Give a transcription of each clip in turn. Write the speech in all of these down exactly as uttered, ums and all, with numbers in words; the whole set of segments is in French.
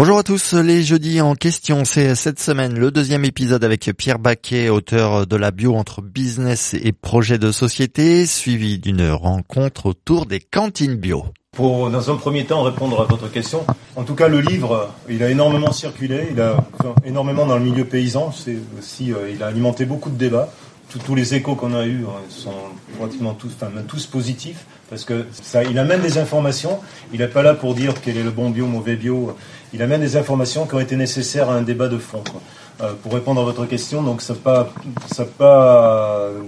Bonjour à tous, les jeudis en question, c'est cette semaine le deuxième épisode avec Pierre Baquet, auteur de la bio entre business et projet de société, suivi d'une rencontre autour des cantines bio. Pour, dans un premier temps, répondre à votre question, en tout cas, le livre, il a énormément circulé, il a enfin, énormément dans le milieu paysan, c'est aussi, euh, il a alimenté beaucoup de débats. Tous, tous les échos qu'on a eus sont pratiquement tous, enfin, tous positifs, parce que ça, il amène des informations, il n'est pas là pour dire quel est le bon bio, mauvais bio, il amène des informations qui ont été nécessaires à un débat de fond, quoi. Euh, pour répondre à votre question, donc ça n'a pas, ça n'a pas euh,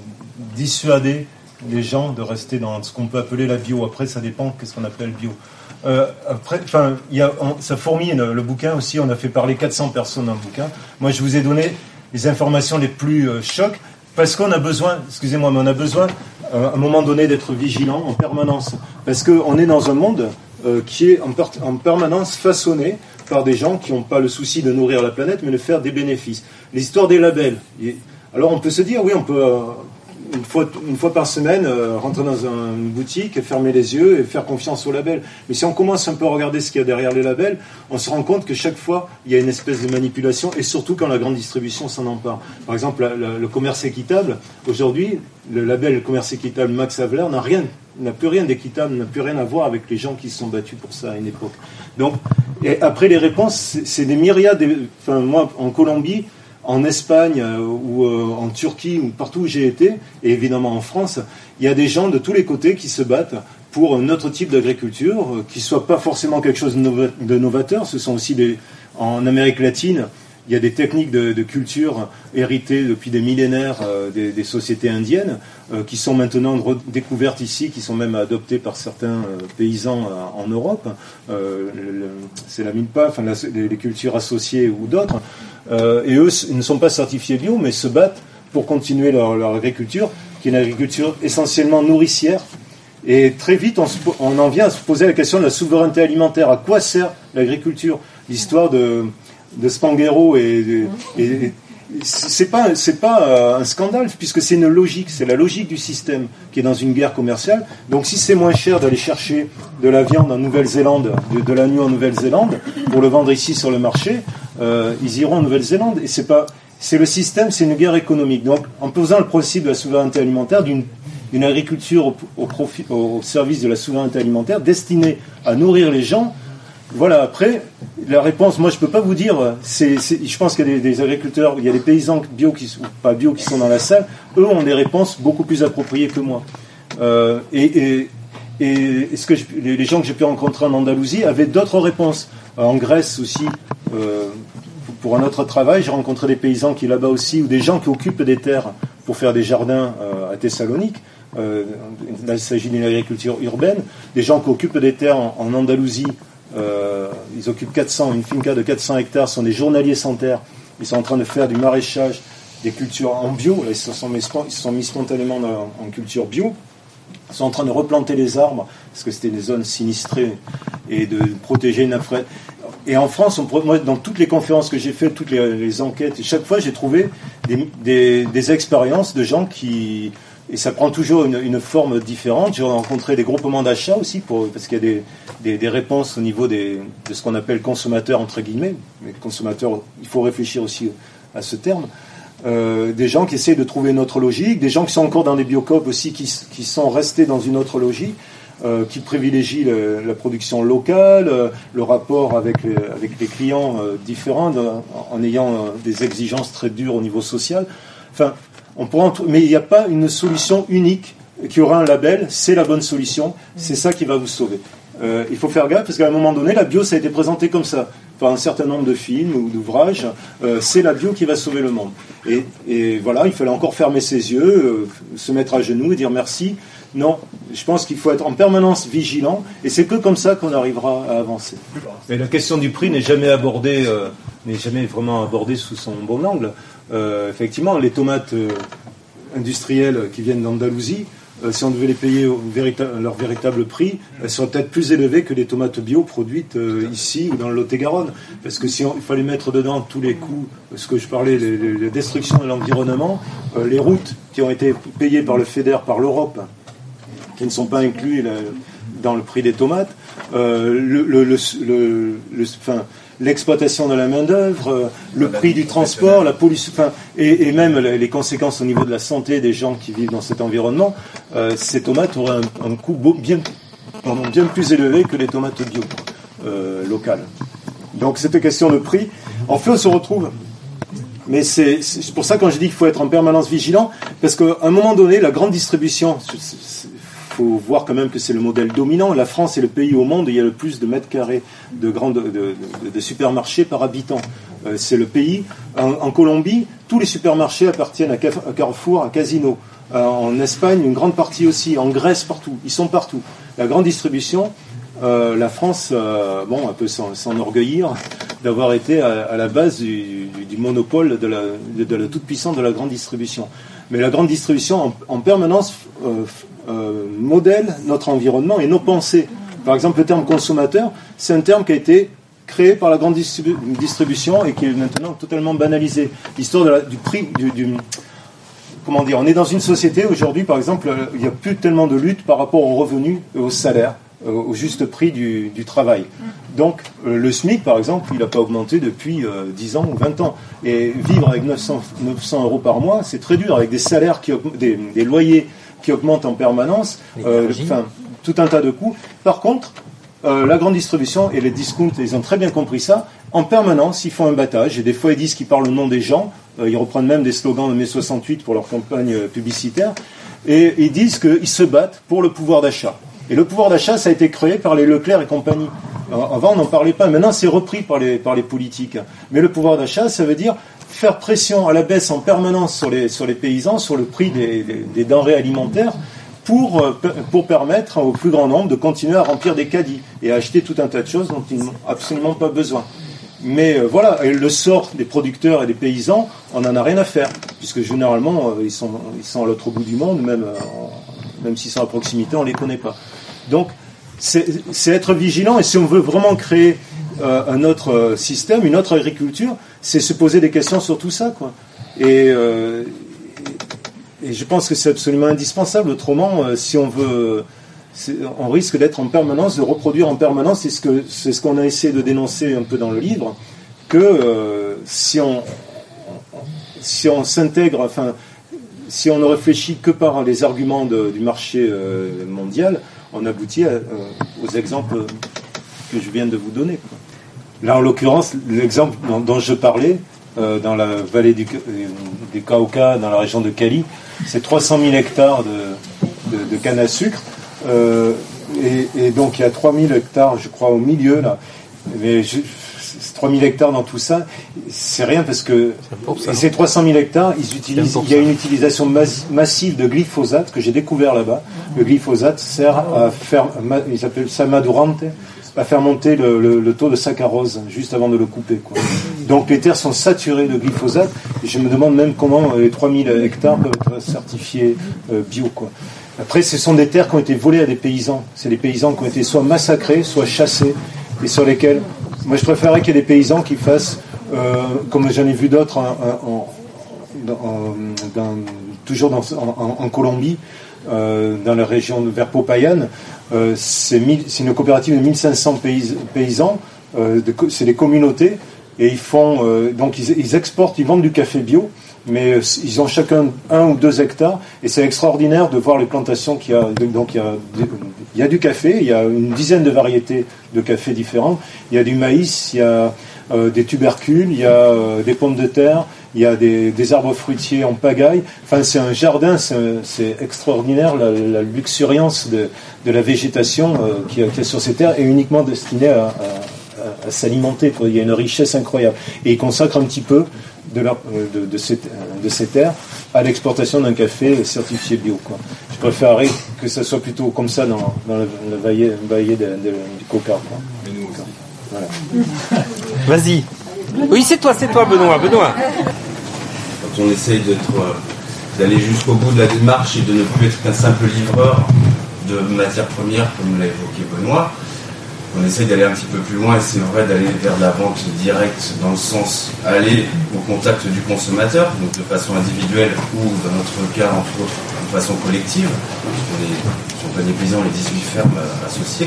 dissuadé les gens de rester dans ce qu'on peut appeler la bio. Après, ça dépend qu'est-ce qu'on appelle bio. Euh, après, enfin, il y a, on, ça fourmille le, le bouquin aussi. On a fait parler quatre cents personnes dans le bouquin. Moi, je vous ai donné les informations les plus euh, chocs parce qu'on a besoin, excusez-moi, mais on a besoin euh, à un moment donné d'être vigilant en permanence parce qu'on est dans un monde euh, qui est en, per- en permanence façonné par des gens qui n'ont pas le souci de nourrir la planète, mais de faire des bénéfices. L'histoire des labels. Et, alors, on peut se dire, oui, on peut. Euh, Une fois, une fois par semaine, euh, rentrer dans un, une boutique, fermer les yeux et faire confiance aux labels. Mais si on commence un peu à regarder ce qu'il y a derrière les labels, on se rend compte que chaque fois, il y a une espèce de manipulation, et surtout quand la grande distribution s'en empare. Par exemple, la, la, le commerce équitable, aujourd'hui, le label commerce équitable Max Havelaar n'a rien, n'a plus rien d'équitable, n'a plus rien à voir avec les gens qui se sont battus pour ça à une époque. Donc, et après les réponses, c'est, c'est des myriades. Enfin, moi, en Colombie, en Espagne euh, ou euh, en Turquie ou partout où j'ai été, et évidemment en France, il y a des gens de tous les côtés qui se battent pour un autre type d'agriculture, euh, qui ne soit pas forcément quelque chose de, nova- de novateur. Ce sont aussi des, en Amérique latine, il y a des techniques de, de culture héritées depuis des millénaires euh, des, des sociétés indiennes euh, qui sont maintenant découvertes ici, qui sont même adoptées par certains euh, paysans euh, en Europe. Euh, le, c'est la milpa, enfin la, les, les cultures associées ou d'autres. Euh, et eux ils ne sont pas certifiés bio, mais se battent pour continuer leur, leur agriculture, qui est une agriculture essentiellement nourricière. Et très vite, on, se, on en vient à se poser la question de la souveraineté alimentaire. À quoi sert l'agriculture ? L'histoire de... de Spanghero et, et, et c'est pas c'est pas un scandale puisque c'est une logique, c'est la logique du système qui est dans une guerre commerciale. Donc si c'est moins cher d'aller chercher de la viande en Nouvelle-Zélande, de, de l'agneau en Nouvelle-Zélande pour le vendre ici sur le marché, euh, ils iront en Nouvelle-Zélande et c'est pas c'est le système, c'est une guerre économique. Donc en posant le principe de la souveraineté alimentaire d'une d'une agriculture au, au profit au service de la souveraineté alimentaire destinée à nourrir les gens. Voilà, après, la réponse, moi je peux pas vous dire, c'est, c'est, je pense qu'il y a des, des agriculteurs, il y a des paysans bio qui sont pas bio qui sont dans la salle, eux ont des réponses beaucoup plus appropriées que moi. Euh, et, et, et ce que je, les, les gens que j'ai pu rencontrer en Andalousie avaient d'autres réponses. En Grèce aussi, euh, pour un autre travail, j'ai rencontré des paysans qui là-bas aussi, ou des gens qui occupent des terres pour faire des jardins euh, à Thessalonique. Euh, là, il s'agit d'une agriculture urbaine. Des gens qui occupent des terres en, en Andalousie. Euh, ils occupent quatre cents, une finca de quatre cents hectares, sont des journaliers sans terre. Ils sont en train de faire du maraîchage, des cultures en bio. Là, ils se sont mis, ils se sont mis spontanément dans, en culture bio. Ils sont en train de replanter les arbres parce que c'était des zones sinistrées et de protéger une nappe. Et en France, on, moi, dans toutes les conférences que j'ai faites, toutes les, les enquêtes, et chaque fois, j'ai trouvé des, des, des expériences de gens qui... Et ça prend toujours une, une forme différente. J'ai rencontré des groupements d'achat aussi, pour, parce qu'il y a des, des, des réponses au niveau des, de ce qu'on appelle consommateurs, entre guillemets. Mais consommateurs, il faut réfléchir aussi à ce terme. Euh, des gens qui essaient de trouver une autre logique, des gens qui sont encore dans des biocoop aussi, qui, qui sont restés dans une autre logique, euh, qui privilégient le, la production locale, euh, le rapport avec les, avec les clients euh, différents, de, en ayant euh, des exigences très dures au niveau social. Enfin... On pourra en... Mais il n'y a pas une solution unique qui aura un label, c'est la bonne solution, c'est ça qui va vous sauver. Euh, il faut faire gaffe parce qu'à un moment donné, la bio, ça a été présenté comme ça, par un certain nombre de films ou d'ouvrages. Euh, c'est la bio qui va sauver le monde. Et, et voilà, il fallait encore fermer ses yeux, euh, se mettre à genoux et dire merci. Non, je pense qu'il faut être en permanence vigilant et c'est que comme ça qu'on arrivera à avancer. Mais la question du prix n'est jamais abordée, euh, n'est jamais vraiment abordée sous son bon angle. Euh, effectivement, les tomates euh, industrielles qui viennent d'Andalousie, euh, si on devait les payer au vérita- leur véritable prix, elles seraient peut-être plus élevées que les tomates bio produites euh, ici ou dans le Lot-et-Garonne. Parce que si on, il fallait mettre dedans tous les coûts, ce que je parlais, les, les, les destructions de l'environnement, euh, les routes qui ont été payées par le FEDER, par l'Europe, qui ne sont pas inclus la, dans le prix des tomates, euh, le, le, le, le, le, enfin, l'exploitation de la main-d'œuvre, euh, le prix du transport, la pollution, enfin, et, et même les conséquences au niveau de la santé des gens qui vivent dans cet environnement, euh, ces tomates auraient un, un coût beau, bien, pardon, bien plus élevé que les tomates bio euh, locales. Donc c'était question de prix. En fait, on se retrouve. Mais c'est, c'est pour ça quand je dis qu'il faut être en permanence vigilant, parce qu'à un moment donné, la grande distribution, il faut voir quand même que c'est le modèle dominant. La France est le pays au monde où il y a le plus de mètres carrés de, grandes, de, de, de supermarchés par habitant. Euh, c'est le pays. En, en Colombie, tous les supermarchés appartiennent à Carrefour, à Casino. Euh, en Espagne, une grande partie aussi. En Grèce, partout. Ils sont partout. La grande distribution, euh, la France, euh, bon, elle peut s'en, s'enorgueillir d'avoir été à, à la base du, du, du monopole de la, de, de la toute-puissance de la grande distribution. Mais la grande distribution, en, en permanence, euh, euh, modèle notre environnement et nos pensées. Par exemple, le terme consommateur, c'est un terme qui a été créé par la grande distribu- distribution et qui est maintenant totalement banalisé. L'histoire de la, du prix, du, du, comment dire, on est dans une société aujourd'hui, par exemple, il n'y a plus tellement de lutte par rapport aux revenus et aux salaires, au juste prix du, du travail. Donc, euh, le SMIC, par exemple, il n'a pas augmenté depuis euh, dix ans ou vingt ans. Et vivre avec neuf cents euros par mois, c'est très dur, avec des salaires, qui aug- des, des loyers qui augmentent en permanence, euh, enfin, tout un tas de coûts. Par contre, euh, la grande distribution et les discounts, ils ont très bien compris ça. En permanence, ils font un battage. Et des fois, ils disent qu'ils parlent au nom des gens. Euh, ils reprennent même des slogans de mai soixante-huit pour leur campagne euh, publicitaire. Et ils disent qu'ils se battent pour le pouvoir d'achat. Et le pouvoir d'achat, ça a été créé par les Leclerc et compagnie. Avant, on n'en parlait pas. Maintenant, c'est repris par les, par les politiques. Mais le pouvoir d'achat, ça veut dire faire pression à la baisse en permanence sur les, sur les paysans, sur le prix des, des, des denrées alimentaires, pour, pour permettre au plus grand nombre de continuer à remplir des caddies et à acheter tout un tas de choses dont ils n'ont absolument pas besoin. Mais euh, voilà, et le sort des producteurs et des paysans, on n'en a rien à faire, puisque généralement, euh, ils, sont, ils sont à l'autre bout du monde, même, euh, même s'ils sont à proximité, on ne les connaît pas. Donc, c'est, c'est être vigilant, et si on veut vraiment créer euh, un autre système, une autre agriculture, c'est se poser des questions sur tout ça, quoi. Et, euh, et je pense que c'est absolument indispensable. Autrement, euh, si on veut, c'est, on risque d'être en permanence, de reproduire en permanence. C'est ce que c'est ce qu'on a essayé de dénoncer un peu dans le livre, que euh, si on si on s'intègre, enfin, si on ne réfléchit que par les arguments de, du marché euh, mondial, on aboutit à, euh, aux exemples que je viens de vous donner, quoi. Là, en l'occurrence, l'exemple dont, dont je parlais, euh, dans la vallée du, du Cauca, dans la région de Cali, c'est trois cent mille hectares de, de, de canne à sucre. Euh, et, et donc, il y a trois mille hectares, je crois, au milieu, là. Mais je, trois mille hectares dans tout ça, c'est rien parce que et ces trois cent mille hectares, ils utilisent, il y a une utilisation mas, massive de glyphosate que j'ai découvert là-bas. Le glyphosate sert à faire, ils appellent ça madurante, à faire monter le, le, le taux de saccharose juste avant de le couper, quoi. Donc les terres sont saturées de glyphosate. Et je me demande même comment les trois mille hectares peuvent être certifiés euh, bio, quoi. Après, ce sont des terres qui ont été volées à des paysans. C'est des paysans qui ont été soit massacrés, soit chassés, et sur lesquels, moi je préférerais qu'il y ait des paysans qui fassent, euh, comme j'en ai vu d'autres, en, en, en, dans, toujours dans, en, en Colombie, euh, dans la région vers Popayan. Euh, c'est, mille, c'est une coopérative de mille cinq cents pays, paysans, euh, de, c'est des communautés, et ils font, euh, donc ils, ils exportent, ils vendent du café bio, mais euh, ils ont chacun un ou deux hectares, et c'est extraordinaire de voir les plantations qu'il y a. Donc il y a, il y a du café, il y a une dizaine de variétés de café différentes, il y a du maïs, il y a euh, des tubercules, il y a euh, des pommes de terre, il y a des, des arbres fruitiers en pagaille. Enfin, c'est un jardin, c'est, c'est extraordinaire, la, la luxuriance de, de la végétation euh, qu'il y, y a sur ces terres est uniquement destinée à, à, à, à s'alimenter. Il y a une richesse incroyable. Et ils consacrent un petit peu de, leur, de, de, ces, de ces terres à l'exportation d'un café certifié bio, quoi. Je préférerais que ça soit plutôt comme ça dans, dans le, le vaillé, vaillé de, de, du Cauca, quoi. Voilà. Vas-y. Oui, c'est toi, c'est toi, Benoît. Benoît. Quand on essaye d'être, euh, d'aller jusqu'au bout de la démarche et de ne plus être qu'un simple livreur de matières premières, comme l'a évoqué Benoît, on essaye d'aller un petit peu plus loin, et c'est vrai d'aller vers la vente directe, dans le sens aller au contact du consommateur, donc de façon individuelle ou, dans notre cas, entre autres, façon collective. On est, sur le panier paysan, les dix-huit fermes associées.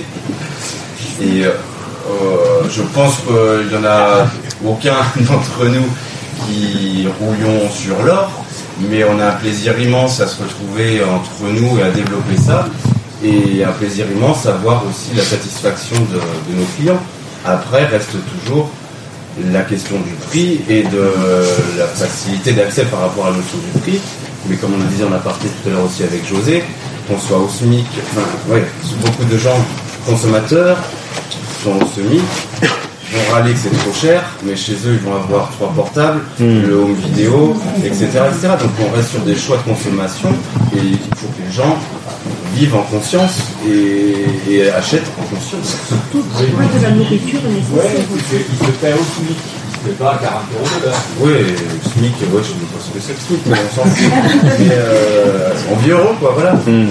Et euh, je pense qu'il n'y en a aucun d'entre nous qui rouillons sur l'or, mais on a un plaisir immense à se retrouver entre nous et à développer ça, et un plaisir immense à voir aussi la satisfaction de, de nos clients. Après, reste toujours la question du prix et de la facilité d'accès par rapport à la notion du prix. Mais comme on le disait en aparté tout à l'heure aussi avec José, qu'on soit au SMIC, enfin, ouais, beaucoup de gens consommateurs sont au SMIC, vont râler que c'est trop cher, mais chez eux, ils vont avoir trois portables, mmh. le home vidéo, et cetera, et cetera. Donc on reste sur des choix de consommation et il faut que les gens vivent en conscience et, et achètent en conscience. Surtout le choix de la nourriture est nécessaire. Oui, il se paie au SMIC. Il se paie pas à quarante euros de l'heure. Oui, le SMIC, ouais, je ne sais pas ce que c'est le SMIC, mais on s'en fout. Mais euh, en vieux euros, quoi, voilà. Mmh.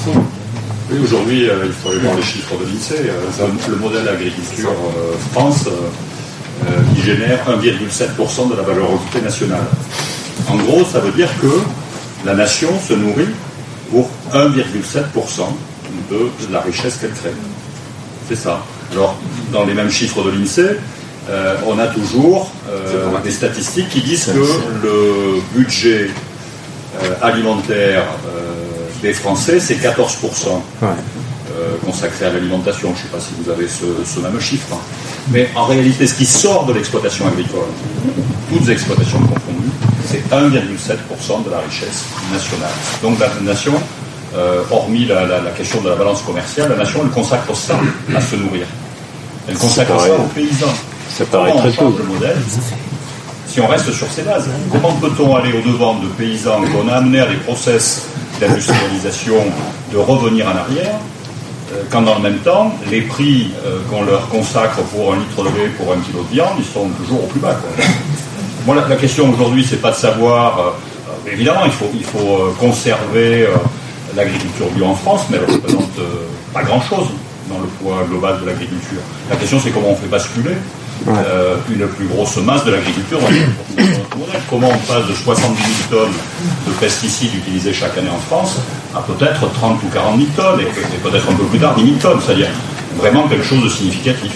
Oui, aujourd'hui, euh, il faut aller voir les chiffres de l'INSEE. Euh, le modèle agriculture euh, France euh, qui génère un virgule sept pour cent de la valeur ajoutée nationale. En gros, ça veut dire que la nation se nourrit pour un virgule sept pour cent de la richesse qu'elle crée. C'est ça. Alors, dans les mêmes chiffres de l'INSEE, euh, on a toujours euh, des statistiques qui disent que le budget euh, alimentaire euh, des Français, c'est quatorze pour cent ouais. euh, consacré à l'alimentation. Je ne sais pas si vous avez ce, ce même chiffre. Mais en réalité, ce qui sort de l'exploitation agricole, toutes exploitations confondues, c'est un virgule sept pour cent de la richesse nationale. Donc la nation, euh, hormis la, la, la question de la balance commerciale, la nation, elle consacre ça à se nourrir. Elle consacre ça, ça aux paysans. Ça paraît Comment très on change peu. le modèle si on reste sur ces bases? Comment peut-on aller au-devant de paysans qu'on a amenés à des process d'industrialisation, de revenir en arrière, euh, quand dans le même temps, les prix euh, qu'on leur consacre pour un litre de lait, pour un kilo de viande, ils sont toujours au plus bas, quoi. Moi, la, la question aujourd'hui, c'est pas de savoir, euh, évidemment, il faut, il faut euh, conserver euh, l'agriculture bio en France, mais elle ne représente euh, pas grand-chose dans le poids global de l'agriculture. La question, c'est comment on fait basculer Ouais. Euh, une plus grosse masse de l'agriculture dans notre modèle. Comment on passe de soixante-dix mille tonnes de pesticides utilisés chaque année en France à peut-être trente ou quarante mille tonnes, et, et peut-être un peu plus tard dix mille tonnes, c'est-à-dire vraiment quelque chose de significatif.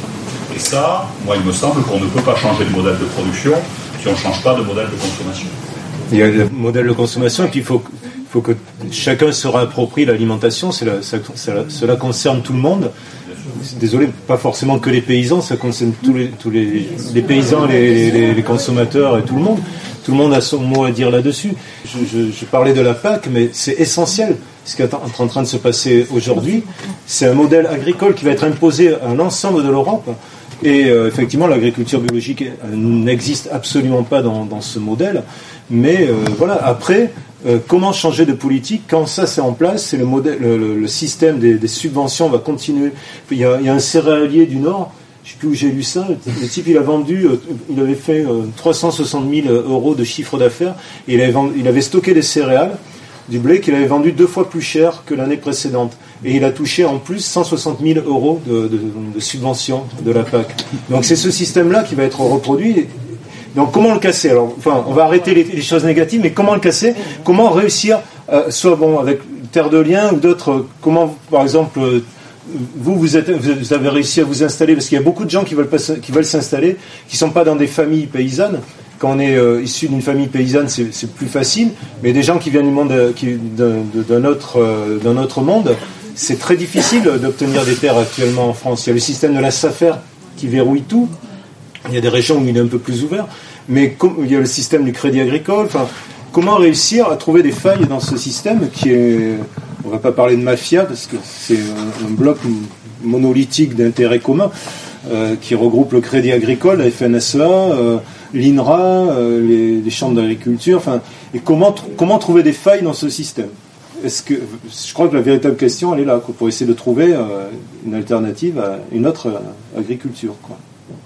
Et ça, moi, il me semble qu'on ne peut pas changer de modèle de production si on ne change pas de modèle de consommation. Il y a le modèle de consommation, et puis il faut, il faut que chacun se réapproprie l'alimentation. C'est la, ça, ça, cela concerne tout le monde. Désolé, pas forcément que les paysans, ça concerne tous les, tous les, les paysans, les, les, les consommateurs et tout le monde. Tout le monde a son mot à dire là-dessus. Je, je, je parlais de la P A C, mais c'est essentiel. Ce qui est en train de se passer aujourd'hui, c'est un modèle agricole qui va être imposé à l'ensemble de l'Europe. Et euh, effectivement, l'agriculture biologique n'existe absolument pas dans, dans ce modèle. Mais euh, voilà, après, euh, comment changer de politique quand ça c'est en place? C'est le modèle, le, le, le système des, des subventions va continuer. Il y a, il y a un céréalier du Nord, je ne sais plus où j'ai lu ça. Le type, il a vendu, euh, il avait fait euh, trois cent soixante mille euros de chiffre d'affaires et il avait, vendu, il avait stocké des céréales, du blé qu'il avait vendu deux fois plus cher que l'année précédente. Et il a touché en plus cent soixante mille euros de, de, de subventions de la P A C. Donc c'est ce système-là qui va être reproduit. Donc comment le casser? Alors, enfin, on va arrêter les, les choses négatives, mais comment le casser? Comment réussir, euh, soit bon avec Terre de Liens ou d'autres, euh, comment, par exemple, euh, vous, vous, êtes, vous avez réussi à vous installer, parce qu'il y a beaucoup de gens qui veulent, pas, qui veulent s'installer, qui ne sont pas dans des familles paysannes. Quand on est euh, issu d'une famille paysanne, c'est, c'est plus facile, mais des gens qui viennent du monde, euh, qui, d'un, d'un, autre, euh, d'un autre monde, c'est très difficile d'obtenir des terres actuellement en France. Il y a le système de la SAFER qui verrouille tout. Il y a des régions où il est un peu plus ouvert, mais comme il y a le système du crédit agricole, enfin, comment réussir à trouver des failles dans ce système qui est, on ne va pas parler de mafia parce que c'est un, un bloc monolithique d'intérêts communs euh, qui regroupe le crédit agricole, la F N S E A, euh, l'INRA, euh, les, les chambres d'agriculture, enfin, et comment, comment trouver des failles dans ce système? Est-ce que, je crois que la véritable question, elle est là, quoi, pour essayer de trouver euh, une alternative à une autre euh, agriculture, quoi.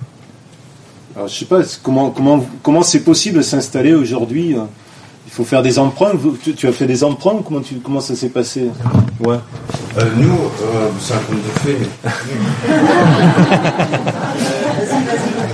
Alors, je ne sais pas comment, comment, comment c'est possible de s'installer aujourd'hui. Il faut faire des emprunts. Tu, tu as fait des emprunts? Comment, tu, comment ça s'est passé? Ouais. Euh, nous, euh, c'est un conte de fées.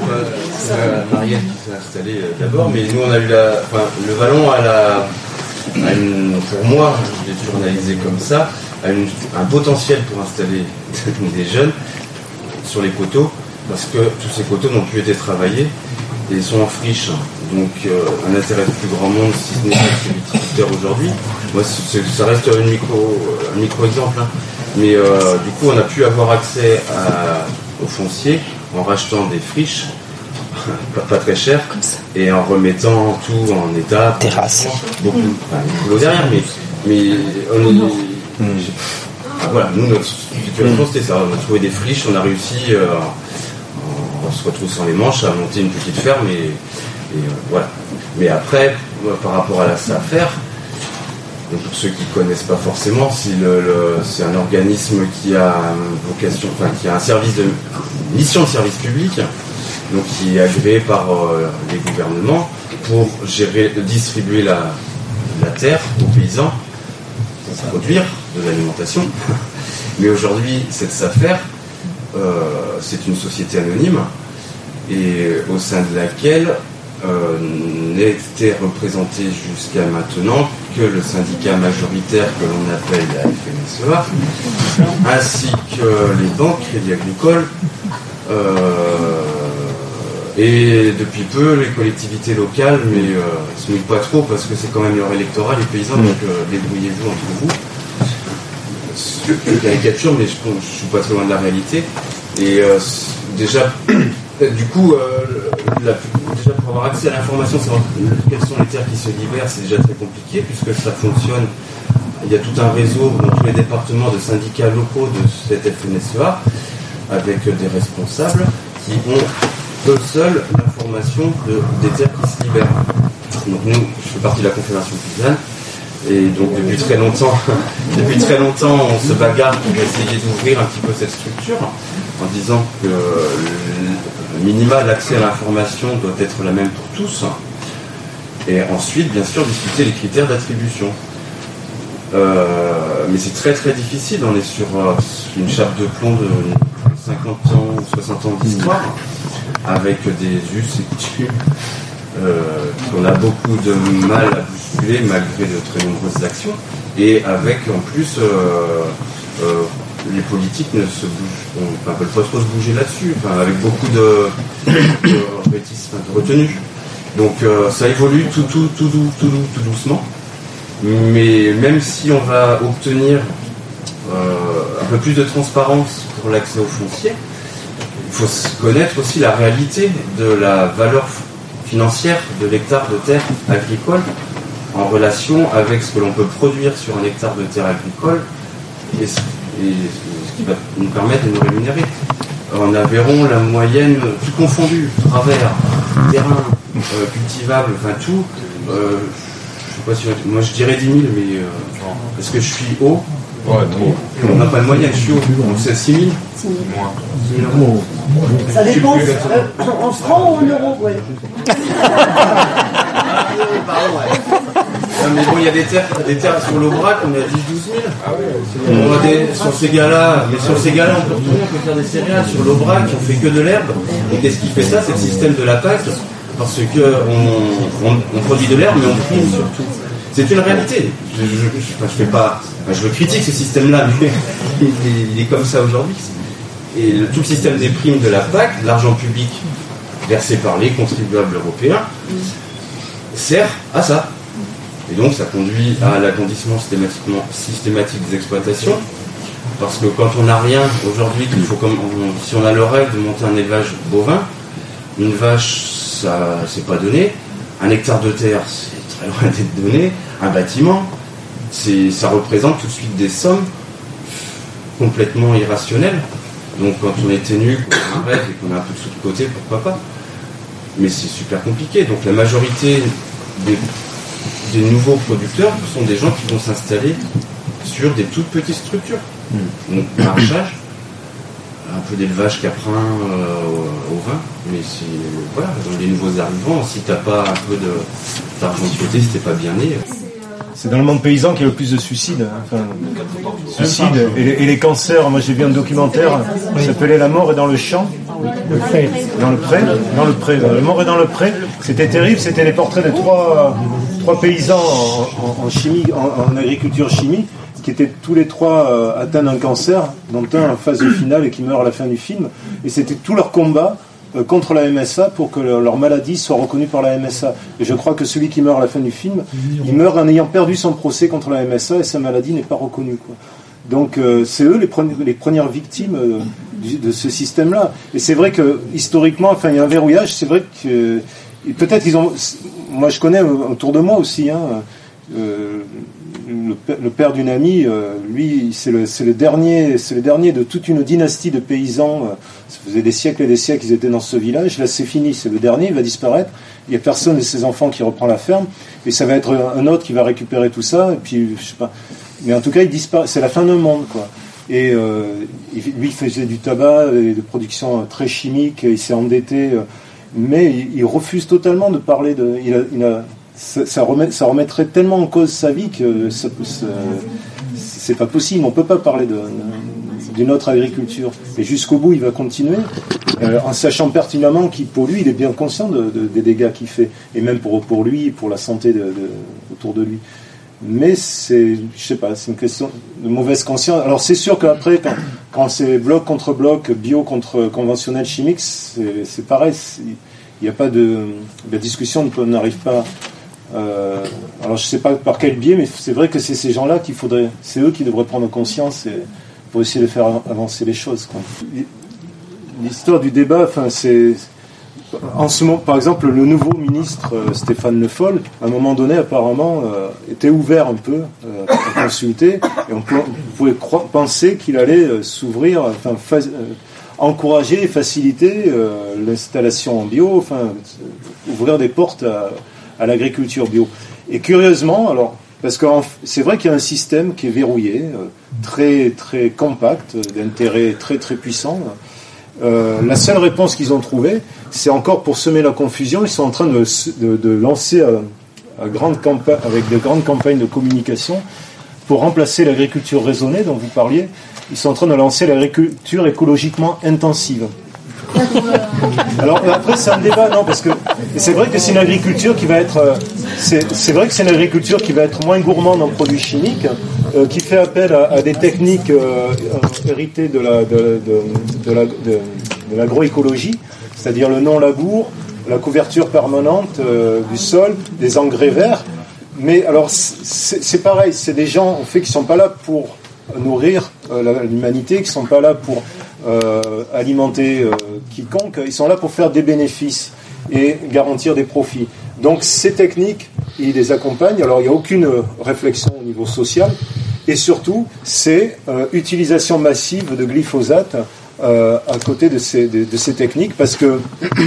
C'est Marielle qui s'est installée d'abord, mais nous on a eu la, enfin, le vallon a la, a une, pour moi, je l'ai toujours analysé comme ça, a une, un potentiel pour installer des jeunes sur les coteaux, parce que tous ces coteaux n'ont plus été travaillés et sont en friche. Donc euh, un intérêt du plus grand monde, si ce n'est pas celui des viticulteurs aujourd'hui. Moi, c'est, ça reste une micro, un micro-exemple. Hein. Mais euh, du coup, on a pu avoir accès à, au foncier en rachetant des friches, pas, pas très cher, et en remettant tout en état. Terrasse. Beaucoup, enfin, beaucoup derrière, mais, mais on est, mmh. ah, voilà, nous, notre situation, c'était ça. On a trouvé des friches, on a réussi, euh, en se retroussant les manches, à monter une petite ferme, et, et euh, voilà. Mais après, par rapport à la S A F E R, donc pour ceux qui ne connaissent pas forcément, c'est, le, le, c'est un organisme qui a vocation, enfin qui a un service de mission de service public, donc qui est agréé par euh, les gouvernements pour gérer, distribuer la, la terre aux paysans, pour produire de l'alimentation. Mais aujourd'hui, cette S A F E R, euh, c'est une société anonyme et au sein de laquelle Euh, n'était représenté jusqu'à maintenant que le syndicat majoritaire que l'on appelle la F N S E A, ainsi que les banques, Crédit Agricole, euh, et depuis peu les collectivités locales, mais euh, elles se mouillent pas trop parce que c'est quand même l'heure électorale, les paysans, donc euh, débrouillez-vous entre vous. C'est une caricature, mais je ne suis pas très loin de la réalité. Et euh, déjà, du coup, euh, la, déjà pour avoir accès à l'information, savoir quelles sont les terres qui se libèrent, c'est déjà très compliqué puisque ça fonctionne. Il y a tout un réseau dans tous les départements de syndicats locaux de cette F N S E A avec des responsables qui ont eux seuls l'information de, des terres qui se libèrent. Donc nous, je fais partie de la Confédération paysanne et donc depuis très longtemps, depuis très longtemps, on se bagarre pour essayer d'ouvrir un petit peu cette structure en disant que le minima, l'accès à l'information doit être la même pour tous. Et ensuite, bien sûr, discuter les critères d'attribution. Euh, mais c'est très très difficile. On est sur euh, une chape de plomb de cinquante ans ou soixante ans d'histoire, avec des us et coutumes euh, qu'on a beaucoup de mal à bousculer malgré de très nombreuses actions. Et avec en plus euh, euh, les politiques ne se bougent, enfin, veulent pas trop se bouger là-dessus, enfin, avec beaucoup de, de, rétice, de retenue. Donc euh, ça évolue tout, tout, tout, tout, tout, tout doucement. Mais même si on va obtenir euh, un peu plus de transparence pour l'accès au foncier, il faut connaître aussi la réalité de la valeur financière de l'hectare de terre agricole en relation avec ce que l'on peut produire sur un hectare de terre agricole et ce, et ce qui va nous permettre de nous rémunérer. En Aveyron, la moyenne, tout confondu, travers, terrain, euh, cultivable, enfin tout, euh, je sais pas si moi je dirais dix mille, mais euh, est-ce que je suis haut? Ouais, trop. On n'a pas de moyenne, je suis haut, donc c'est six mille. Moins. Ça dépend, euh, en francs ou en euros, ouais. Pardon, ouais. Non, mais bon, il y a des terres, des terres sur l'Aubrac, on est à dix à douze mille. Ah ouais, on a des, sur ces gars-là, mais sur ces gars-là, on peut retourner, on peut faire des céréales. Sur l'Aubrac, on fait que de l'herbe. Et qu'est-ce qui fait ça? C'est le système de la P A C. Parce que on, on, on produit de l'herbe, mais on prime surtout. C'est une réalité. Je, je, je, je, je fais pas, enfin, je critique ce système-là, mais il est, il est comme ça aujourd'hui. Et le, tout le système des primes de la P A C, l'argent public versé par les contribuables européens, sert à ça. Et donc ça conduit à l'agrandissement systématiquement systématique des exploitations, parce que quand on n'a rien aujourd'hui, qu'il faut comme on, si on a le rêve de monter un élevage bovin, une vache, ça c'est pas donné, un hectare de terre, c'est très loin d'être donné, un bâtiment, c'est, ça représente tout de suite des sommes complètement irrationnelles. Donc quand on est ténu, qu'on a un rêve et qu'on a un peu de sous de côté, pourquoi pas. Mais c'est super compliqué. Donc la majorité des, des nouveaux producteurs sont des gens qui vont s'installer sur des toutes petites structures. Donc maraîchage, un peu d'élevage caprin euh, au vin, mais c'est, voilà, dans les nouveaux arrivants, si t'as pas un peu de, d'argent de côté, si t'es pas bien né. C'est dans le monde paysan qu'il y a le plus de suicides. Enfin, suicides et les, et les cancers. Moi j'ai vu un documentaire qui s'appelait La mort est dans le champ. Le pré. Dans le pré. Dans le pré. La mort est dans le pré. C'était terrible. C'était les portraits de trois, trois paysans en, en, en chimie, en, en agriculture chimique, qui étaient tous les trois euh, atteints d'un cancer, dont un en phase finale et qui meurt à la fin du film. Et c'était tout leur combat euh, contre la M S A pour que leur, leur maladie soit reconnue par la M S A. Et je crois que celui qui meurt à la fin du film, il meurt en ayant perdu son procès contre la M S A et sa maladie n'est pas reconnue, quoi. Donc euh, c'est eux les, pre- les premières victimes euh, du, de ce système-là. Et c'est vrai que historiquement, enfin il y a un verrouillage. C'est vrai que euh, peut-être ils ont. Moi je connais autour de moi aussi. Hein, euh, le, le père d'une amie, euh, lui, c'est le, c'est le dernier, c'est le dernier de toute une dynastie de paysans. Euh, ça faisait des siècles et des siècles qu'ils étaient dans ce village. Là c'est fini, c'est le dernier, il va disparaître. Il n'y a personne de ses enfants qui reprend la ferme. Et ça va être un autre qui va récupérer tout ça. Et puis je sais pas. Mais en tout cas, il disparaît. C'est la fin d'un monde, quoi. Et euh, lui, il faisait du tabac, et de production très chimique. Il s'est endetté, euh, mais il, il refuse totalement de parler de. Il a, il a, ça, ça, remet, ça remettrait tellement en cause sa vie que ça, ça, c'est pas possible. On peut pas parler de, d'une autre agriculture. Et jusqu'au bout, il va continuer, euh, en sachant pertinemment qu'il, pour lui, il est bien conscient de, de, des dégâts qu'il fait, et même pour pour lui, pour la santé de, de, autour de lui. Mais c'est, je sais pas, c'est une question de mauvaise conscience. Alors c'est sûr qu'après, quand, quand c'est bloc contre bloc, bio contre conventionnel chimique, c'est, c'est pareil. Il n'y a pas de, la discussion n'arrive pas. Euh, alors je sais pas par quel biais, mais c'est vrai que c'est ces gens-là qu'il faudrait, c'est eux qui devraient prendre conscience et, pour essayer de faire avancer les choses, quoi. L'histoire du débat, enfin c'est. En ce moment, par exemple, le nouveau ministre euh, Stéphane Le Foll, à un moment donné, apparemment, euh, était ouvert un peu euh, à consulter, et on, peut, on pouvait croire, penser qu'il allait euh, s'ouvrir, enfin, fa- euh, encourager et faciliter euh, l'installation en bio, enfin, euh, ouvrir des portes à, à l'agriculture bio. Et curieusement, alors, parce que c'est vrai qu'il y a un système qui est verrouillé, euh, très très compact, d'intérêt très très puissant. Euh, la seule réponse qu'ils ont trouvée, c'est encore pour semer la confusion. Ils sont en train de, de, de lancer à, à grande campa- avec de grandes campagnes de communication pour remplacer l'agriculture raisonnée dont vous parliez. Ils sont en train de lancer l'agriculture écologiquement intensive. Alors après c'est un débat, non, parce que c'est vrai que c'est une agriculture qui va être, c'est, c'est vrai que c'est une agriculture qui va être moins gourmande en produits chimiques, euh, qui fait appel à, à des techniques euh, héritées de la de, de, de, la, de, de l'agroécologie, c'est-à-dire le non-labour, la couverture permanente euh, du sol, des engrais verts. Mais alors c'est, c'est pareil, c'est des gens en fait qui sont pas là pour nourrir euh, l'humanité, qui sont pas là pour euh, alimenter euh, quiconque, ils sont là pour faire des bénéfices et garantir des profits. Donc ces techniques, ils les accompagnent. Alors il n'y a aucune réflexion au niveau social, et surtout c'est euh, utilisation massive de glyphosate euh, à côté de ces, de, de ces techniques, parce que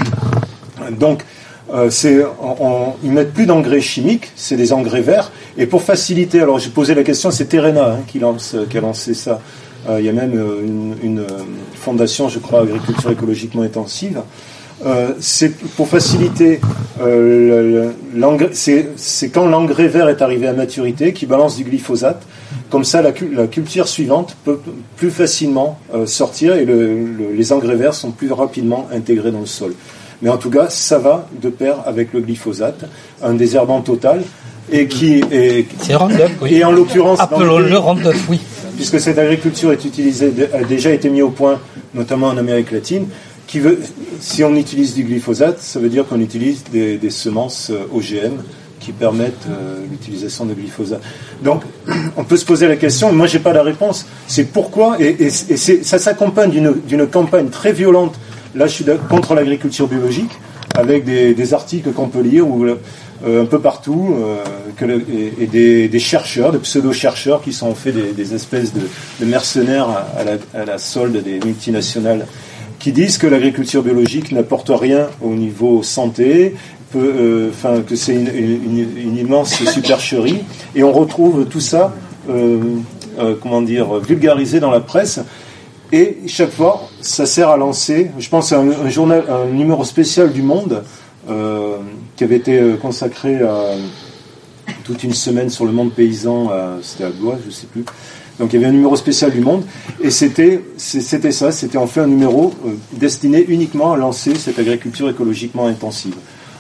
donc Euh, c'est, on, on, ils mettent plus d'engrais chimiques, c'est des engrais verts. Et pour faciliter, alors j'ai posé la question, c'est Terrena hein, qui, lance, qui a lancé ça. Euh, il y a même une, une fondation, je crois, agriculture écologiquement intensive. Euh, c'est pour faciliter, euh, l'engrais, c'est, c'est quand l'engrais vert est arrivé à maturité, qui balance du glyphosate. Comme ça, la, la culture suivante peut plus facilement euh, sortir et le, le, les engrais verts sont plus rapidement intégrés dans le sol. Mais en tout cas, ça va de pair avec le glyphosate, un désherbant total, et qui est... C'est Roundup, oui. Et en l'occurrence... Appelons-le Roundup, oui. Puisque cette agriculture est utilisée, a déjà été mise au point, notamment en Amérique latine, qui veut, si on utilise du glyphosate, ça veut dire qu'on utilise des, des semences O G M qui permettent euh, l'utilisation de glyphosate. Donc, on peut se poser la question, moi j'ai pas la réponse, c'est pourquoi, et, et, et c'est, ça s'accompagne d'une, d'une campagne très violente. Là, je suis contre l'agriculture biologique, avec des, des articles qu'on peut lire où, euh, un peu partout, euh, que le, et, et des, des chercheurs, des pseudo-chercheurs qui sont faits des, des espèces de, de mercenaires à, à, la, à la solde des multinationales, qui disent que l'agriculture biologique n'apporte rien au niveau santé, peu, euh, enfin, que c'est une, une, une immense supercherie, et on retrouve tout ça, euh, euh, comment dire, vulgarisé dans la presse. Et chaque fois, ça sert à lancer, je pense à un, un journal, un numéro spécial du Monde euh, qui avait été consacré à toute une semaine sur le monde paysan, à, c'était à Blois, je sais plus. Donc il y avait un numéro spécial du Monde, et c'était, c'était ça, c'était en fait un numéro euh, destiné uniquement à lancer cette agriculture écologiquement intensive.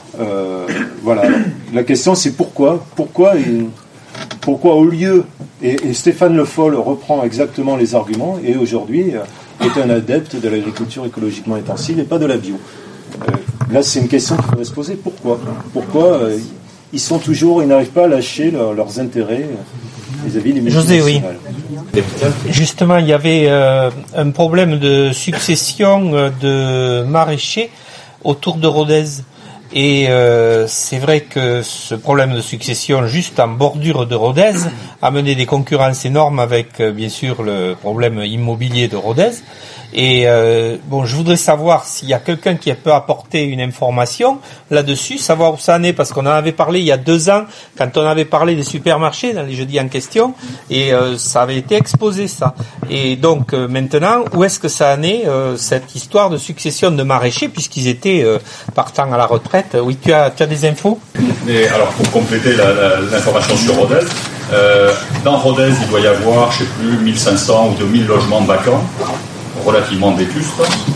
Euh, voilà. Alors, la question c'est pourquoi Pourquoi, il, pourquoi au lieu, et, et Stéphane Le Foll reprend exactement les arguments, et aujourd'hui euh, est un adepte de l'agriculture écologiquement intensive et pas de la bio. Euh, là c'est une question qu'il faudrait se poser. Pourquoi Pourquoi euh, ils sont toujours, ils n'arrivent pas à lâcher leur, leurs intérêts vis-à-vis des multinationales. José, oui. Justement, il y avait euh, un problème de succession euh, de maraîchers autour de Rodez. Et euh, c'est vrai que ce problème de succession juste en bordure de Rodez a mené des concurrences énormes avec euh, bien sûr le problème immobilier de Rodez. Et euh, bon, je voudrais savoir s'il y a quelqu'un qui peut apporter une information là-dessus, savoir où ça en est, parce qu'on en avait parlé il y a deux ans quand on avait parlé des supermarchés dans les jeudis en question, et euh, ça avait été exposé ça. Et donc euh, maintenant, où est-ce que ça en est euh, cette histoire de succession de maraîchers, puisqu'ils étaient euh, partant à la retraite? Oui, tu as, tu as des infos? Et alors pour compléter la, la, l'information sur Rodez, euh, dans Rodez il doit y avoir, je sais plus, mille cinq cents ou deux mille logements vacants, relativement vétustes,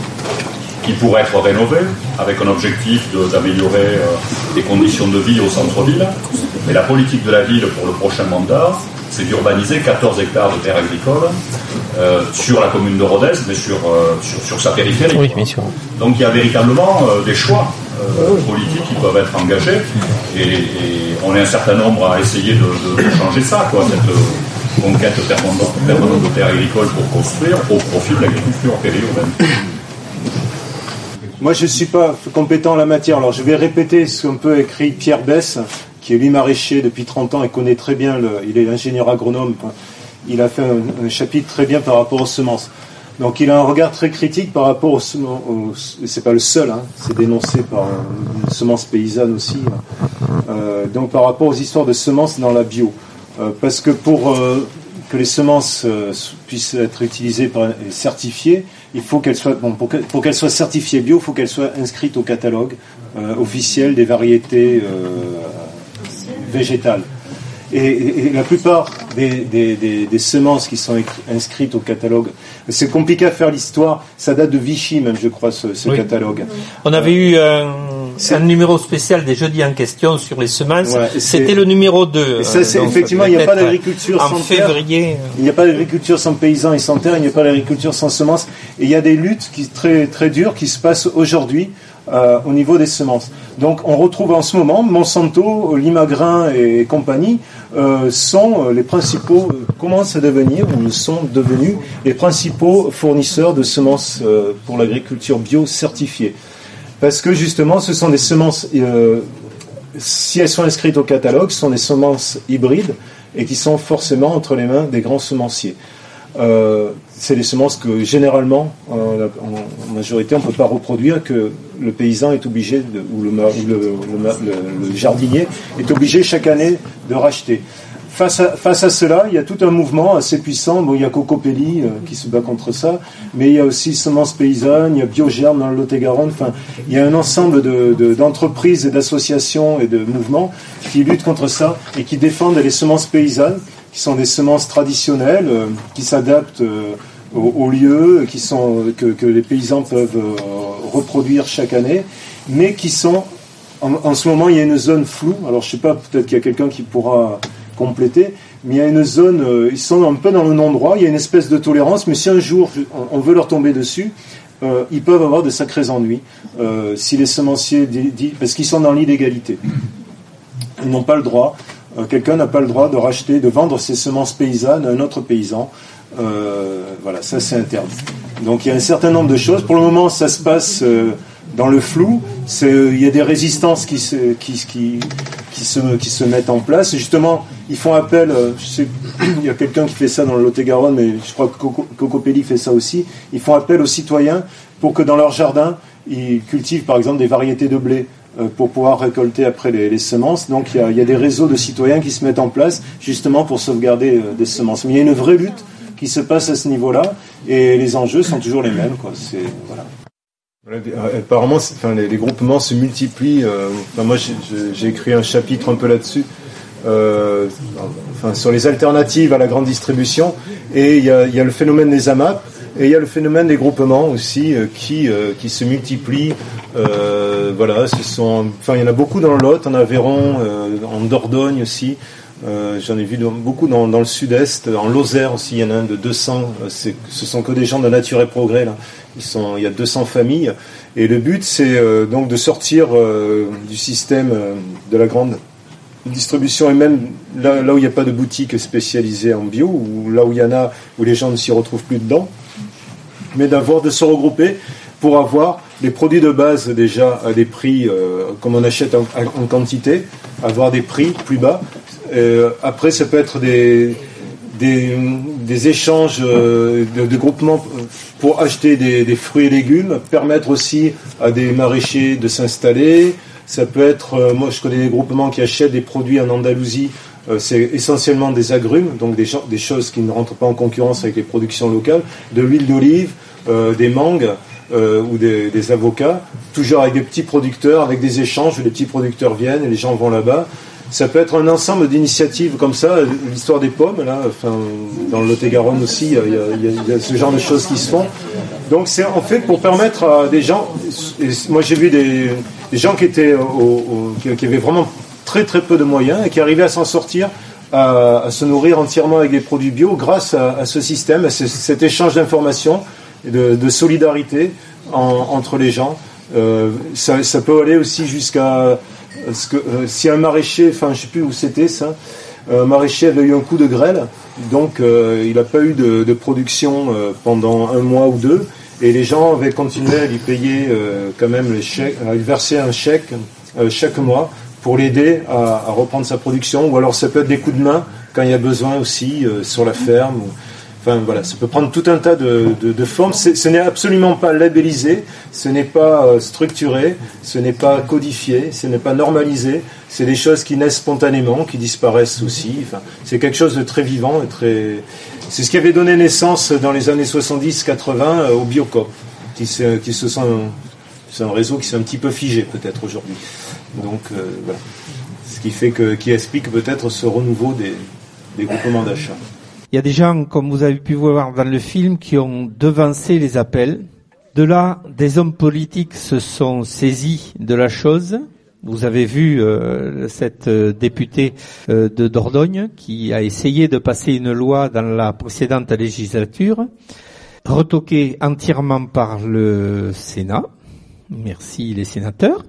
qui pourraient être rénovés avec un objectif de, d'améliorer euh, les conditions de vie au centre-ville. Mais la politique de la ville pour le prochain mandat, c'est d'urbaniser quatorze hectares de terres agricoles euh, sur la commune de Rodez, mais sur, euh, sur, sur sa périphérie. Oui, bien sûr. Donc il y a véritablement euh, des choix euh, politiques qui peuvent être engagés, et, et on est un certain nombre à essayer de, de, de changer ça, quoi, cette euh, conquête permanente, permanente de terres agricoles pour construire au profit de l'agriculture périurbaine. Moi, je ne suis pas compétent en la matière, alors je vais répéter ce qu'un peu écrit Pierre Besse, qui est lui maraîcher depuis trente ans et connaît très bien, le, il est ingénieur agronome, il a fait un, un chapitre très bien par rapport aux semences. Donc il a un regard très critique par rapport aux semences, aux, c'est pas le seul, hein, c'est dénoncé par une semence paysanne aussi, euh, donc par rapport aux histoires de semences dans la bio. Euh, parce que pour euh, que les semences euh, puissent être utilisées par, et certifiées, il faut qu'elles soient, bon, pour, que, pour qu'elles soient certifiées bio, il faut qu'elles soient inscrites au catalogue euh, officiel des variétés euh, végétales. Et, et, et la plupart des, des, des, des semences qui sont inscrites au catalogue, c'est compliqué à faire l'histoire, ça date de Vichy même, je crois, ce, ce oui. catalogue. On avait eu un, un numéro spécial des jeudis en question sur les semences, ouais, c'était le numéro deux. Et ça, c'est, donc, effectivement, il n'y a pas d'agriculture en sans février. terre. Il n'y a pas d'agriculture sans paysans et sans terre, il n'y a pas d'agriculture sans semences. Et il y a des luttes qui, très, très dures qui se passent aujourd'hui Euh, au niveau des semences. Donc on retrouve en ce moment Monsanto, Limagrain et compagnie euh, sont les principaux, euh, commencent à devenir, ou sont devenus les principaux fournisseurs de semences euh, pour l'agriculture bio certifiées. Parce que justement ce sont des semences, euh, si elles sont inscrites au catalogue, ce sont des semences hybrides et qui sont forcément entre les mains des grands semenciers. Euh, c'est des semences que généralement, euh, en majorité, on ne peut pas reproduire, que le paysan est obligé, de, ou, le, ou le, le, le jardinier est obligé chaque année de racheter. Face à, face à cela, il y a tout un mouvement assez puissant. Bon, il y a Cocopelli euh, qui se bat contre ça, mais il y a aussi Semences Paysannes, il y a Biogerme dans le Lot-et-Garonne. Enfin, il y a un ensemble de, de, d'entreprises et d'associations et de mouvements qui luttent contre ça et qui défendent les semences paysannes, qui sont des semences traditionnelles, euh, qui s'adaptent euh, aux, aux lieux, qui sont, que, que les paysans peuvent euh, reproduire chaque année, mais qui sont, en, en ce moment, il y a une zone floue. Alors, je ne sais pas, peut-être qu'il y a quelqu'un qui pourra compléter, mais il y a une zone, euh, ils sont un peu dans le non-droit, il y a une espèce de tolérance, mais si un jour on, on veut leur tomber dessus, euh, ils peuvent avoir de sacrés ennuis, euh, si les semenciers, dit, dit, parce qu'ils sont dans l'illégalité. Ils n'ont pas le droit. Quelqu'un n'a pas le droit de racheter, de vendre ses semences paysannes à un autre paysan. Euh, voilà, ça c'est interdit. Donc il y a un certain nombre de choses. Pour le moment, ça se passe euh, dans le flou. C'est, il y a des résistances qui se, qui, qui, qui, se, qui se mettent en place. Et justement, ils font appel. Euh, je sais, il y a quelqu'un qui fait ça dans le Lot-et-Garonne, mais je crois que Coco, Cocopelli fait ça aussi. Ils font appel aux citoyens pour que dans leur jardin, ils cultivent par exemple des variétés de blé, pour pouvoir récolter après les, les semences. Donc il y, a, il y a des réseaux de citoyens qui se mettent en place justement pour sauvegarder euh, des semences. Mais il y a une vraie lutte qui se passe à ce niveau-là et les enjeux sont toujours les mêmes, quoi. C'est, voilà. Voilà, apparemment, enfin, les, les groupements se multiplient. Euh, enfin, moi, j'ai, j'ai écrit un chapitre un peu là-dessus, euh, enfin, sur les alternatives à la grande distribution. Et il y a, il y a le phénomène des A M A P. Et il y a le phénomène des groupements aussi euh, qui euh, qui se multiplient. Euh, voilà, ce sont, enfin, il y en a beaucoup dans le Lot, en Aveyron, euh, en Dordogne aussi. Euh, j'en ai vu dans, beaucoup dans, dans le sud-est, en Lozère aussi, il y en a un de deux cents. C'est, ce sont que des gens de Nature et Progrès là. Ils sont, il y a deux cents familles. Et le but, c'est euh, donc de sortir euh, du système euh, de la grande distribution, et même là, là où il n'y a pas de boutique spécialisée en bio, ou là où il y en a, où les gens ne s'y retrouvent plus dedans, mais d'avoir, de se regrouper pour avoir les produits de base déjà à des prix euh, comme on achète en, en quantité, avoir des prix plus bas. Euh, après, ça peut être des des, des échanges euh, de, de groupements pour acheter des, des fruits et légumes, permettre aussi à des maraîchers de s'installer. Ça peut être, euh, moi je connais des groupements qui achètent des produits en Andalousie, euh, c'est essentiellement des agrumes, donc des, des choses qui ne rentrent pas en concurrence avec les productions locales, de l'huile d'olive, euh, des mangues euh, ou des, des avocats, toujours avec des petits producteurs, avec des échanges où les petits producteurs viennent et les gens vont là-bas. Ça peut être un ensemble d'initiatives comme ça, l'histoire des pommes, là, enfin, dans le Lot-et-Garonne aussi, il y, a, il, y a, il y a ce genre de choses qui se font. Donc c'est en fait pour permettre à des gens, et moi j'ai vu des, des gens qui étaient, au, au, qui, qui avaient vraiment très très peu de moyens et qui arrivaient à s'en sortir, à, à se nourrir entièrement avec des produits bio grâce à, à ce système, à ce, cet échange d'informations, et de, de solidarité en, entre les gens. Euh, ça, ça peut aller aussi jusqu'à Parce que euh, si un maraîcher, enfin je sais plus où c'était ça, un maraîcher avait eu un coup de grêle, donc euh, il n'a pas eu de, de production euh, pendant un mois ou deux, et les gens avaient continué à lui payer euh, quand même les chèques, à lui verser un chèque euh, chaque mois pour l'aider à, à reprendre sa production, ou alors ça peut être des coups de main quand il y a besoin aussi euh, sur la ferme. Ou, Enfin voilà, ça peut prendre tout un tas de, de, de formes. C'est, ce n'est absolument pas labellisé, ce n'est pas euh, structuré, ce n'est pas codifié, ce n'est pas normalisé. C'est des choses qui naissent spontanément, qui disparaissent aussi. Enfin, c'est quelque chose de très vivant et très. C'est ce qui avait donné naissance dans les années soixante-dix quatre-vingts euh, au Biocoop, qui se, qui se sont. C'est un réseau qui s'est un petit peu figé peut-être aujourd'hui. Donc euh, voilà, ce qui fait que, qui explique peut-être ce renouveau des, des groupements d'achat. Il y a des gens, comme vous avez pu voir dans le film, qui ont devancé les appels. De là, des hommes politiques se sont saisis de la chose. Vous avez vu euh, cette euh, députée euh, de Dordogne qui a essayé de passer une loi dans la précédente législature, retoquée entièrement par le Sénat. Merci les sénateurs.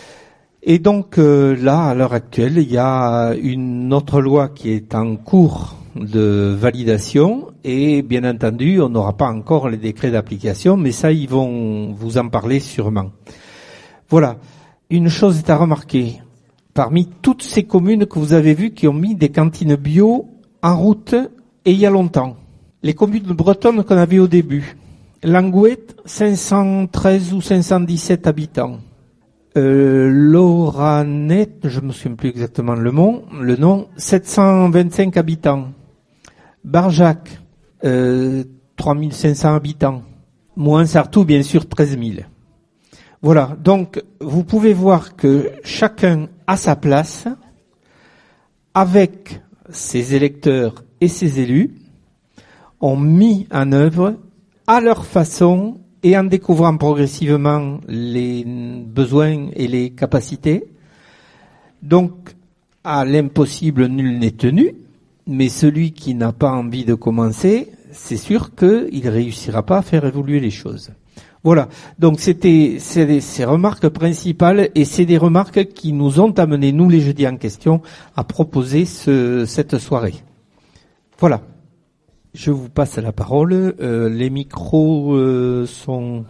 Et donc euh, là, à l'heure actuelle, il y a une autre loi qui est en cours de validation et bien entendu, on n'aura pas encore les décrets d'application, mais ça, ils vont vous en parler sûrement. Voilà. Une chose est à remarquer. Parmi toutes ces communes que vous avez vues qui ont mis des cantines bio en route et il y a longtemps, les communes bretonnes qu'on avait au début, Langouette, cinq cent treize ou cinq cent dix-sept habitants. Euh, Loranet, je me souviens plus exactement le nom, le nom, sept cent vingt-cinq habitants. Barjac, euh, trois mille cinq cents habitants. Mouansartou, bien sûr, treize mille. Voilà. Donc, vous pouvez voir que chacun a sa place, avec ses électeurs et ses élus, ont mis en œuvre, à leur façon, et en découvrant progressivement les besoins et les capacités. Donc, à l'impossible, nul n'est tenu, mais celui qui n'a pas envie de commencer, c'est sûr qu'il ne réussira pas à faire évoluer les choses. Voilà, donc c'était c'est ces remarques principales, et c'est des remarques qui nous ont amené, nous les jeudis en question, à proposer ce, cette soirée. Voilà. Je vous passe la parole. Euh, les micros euh, sont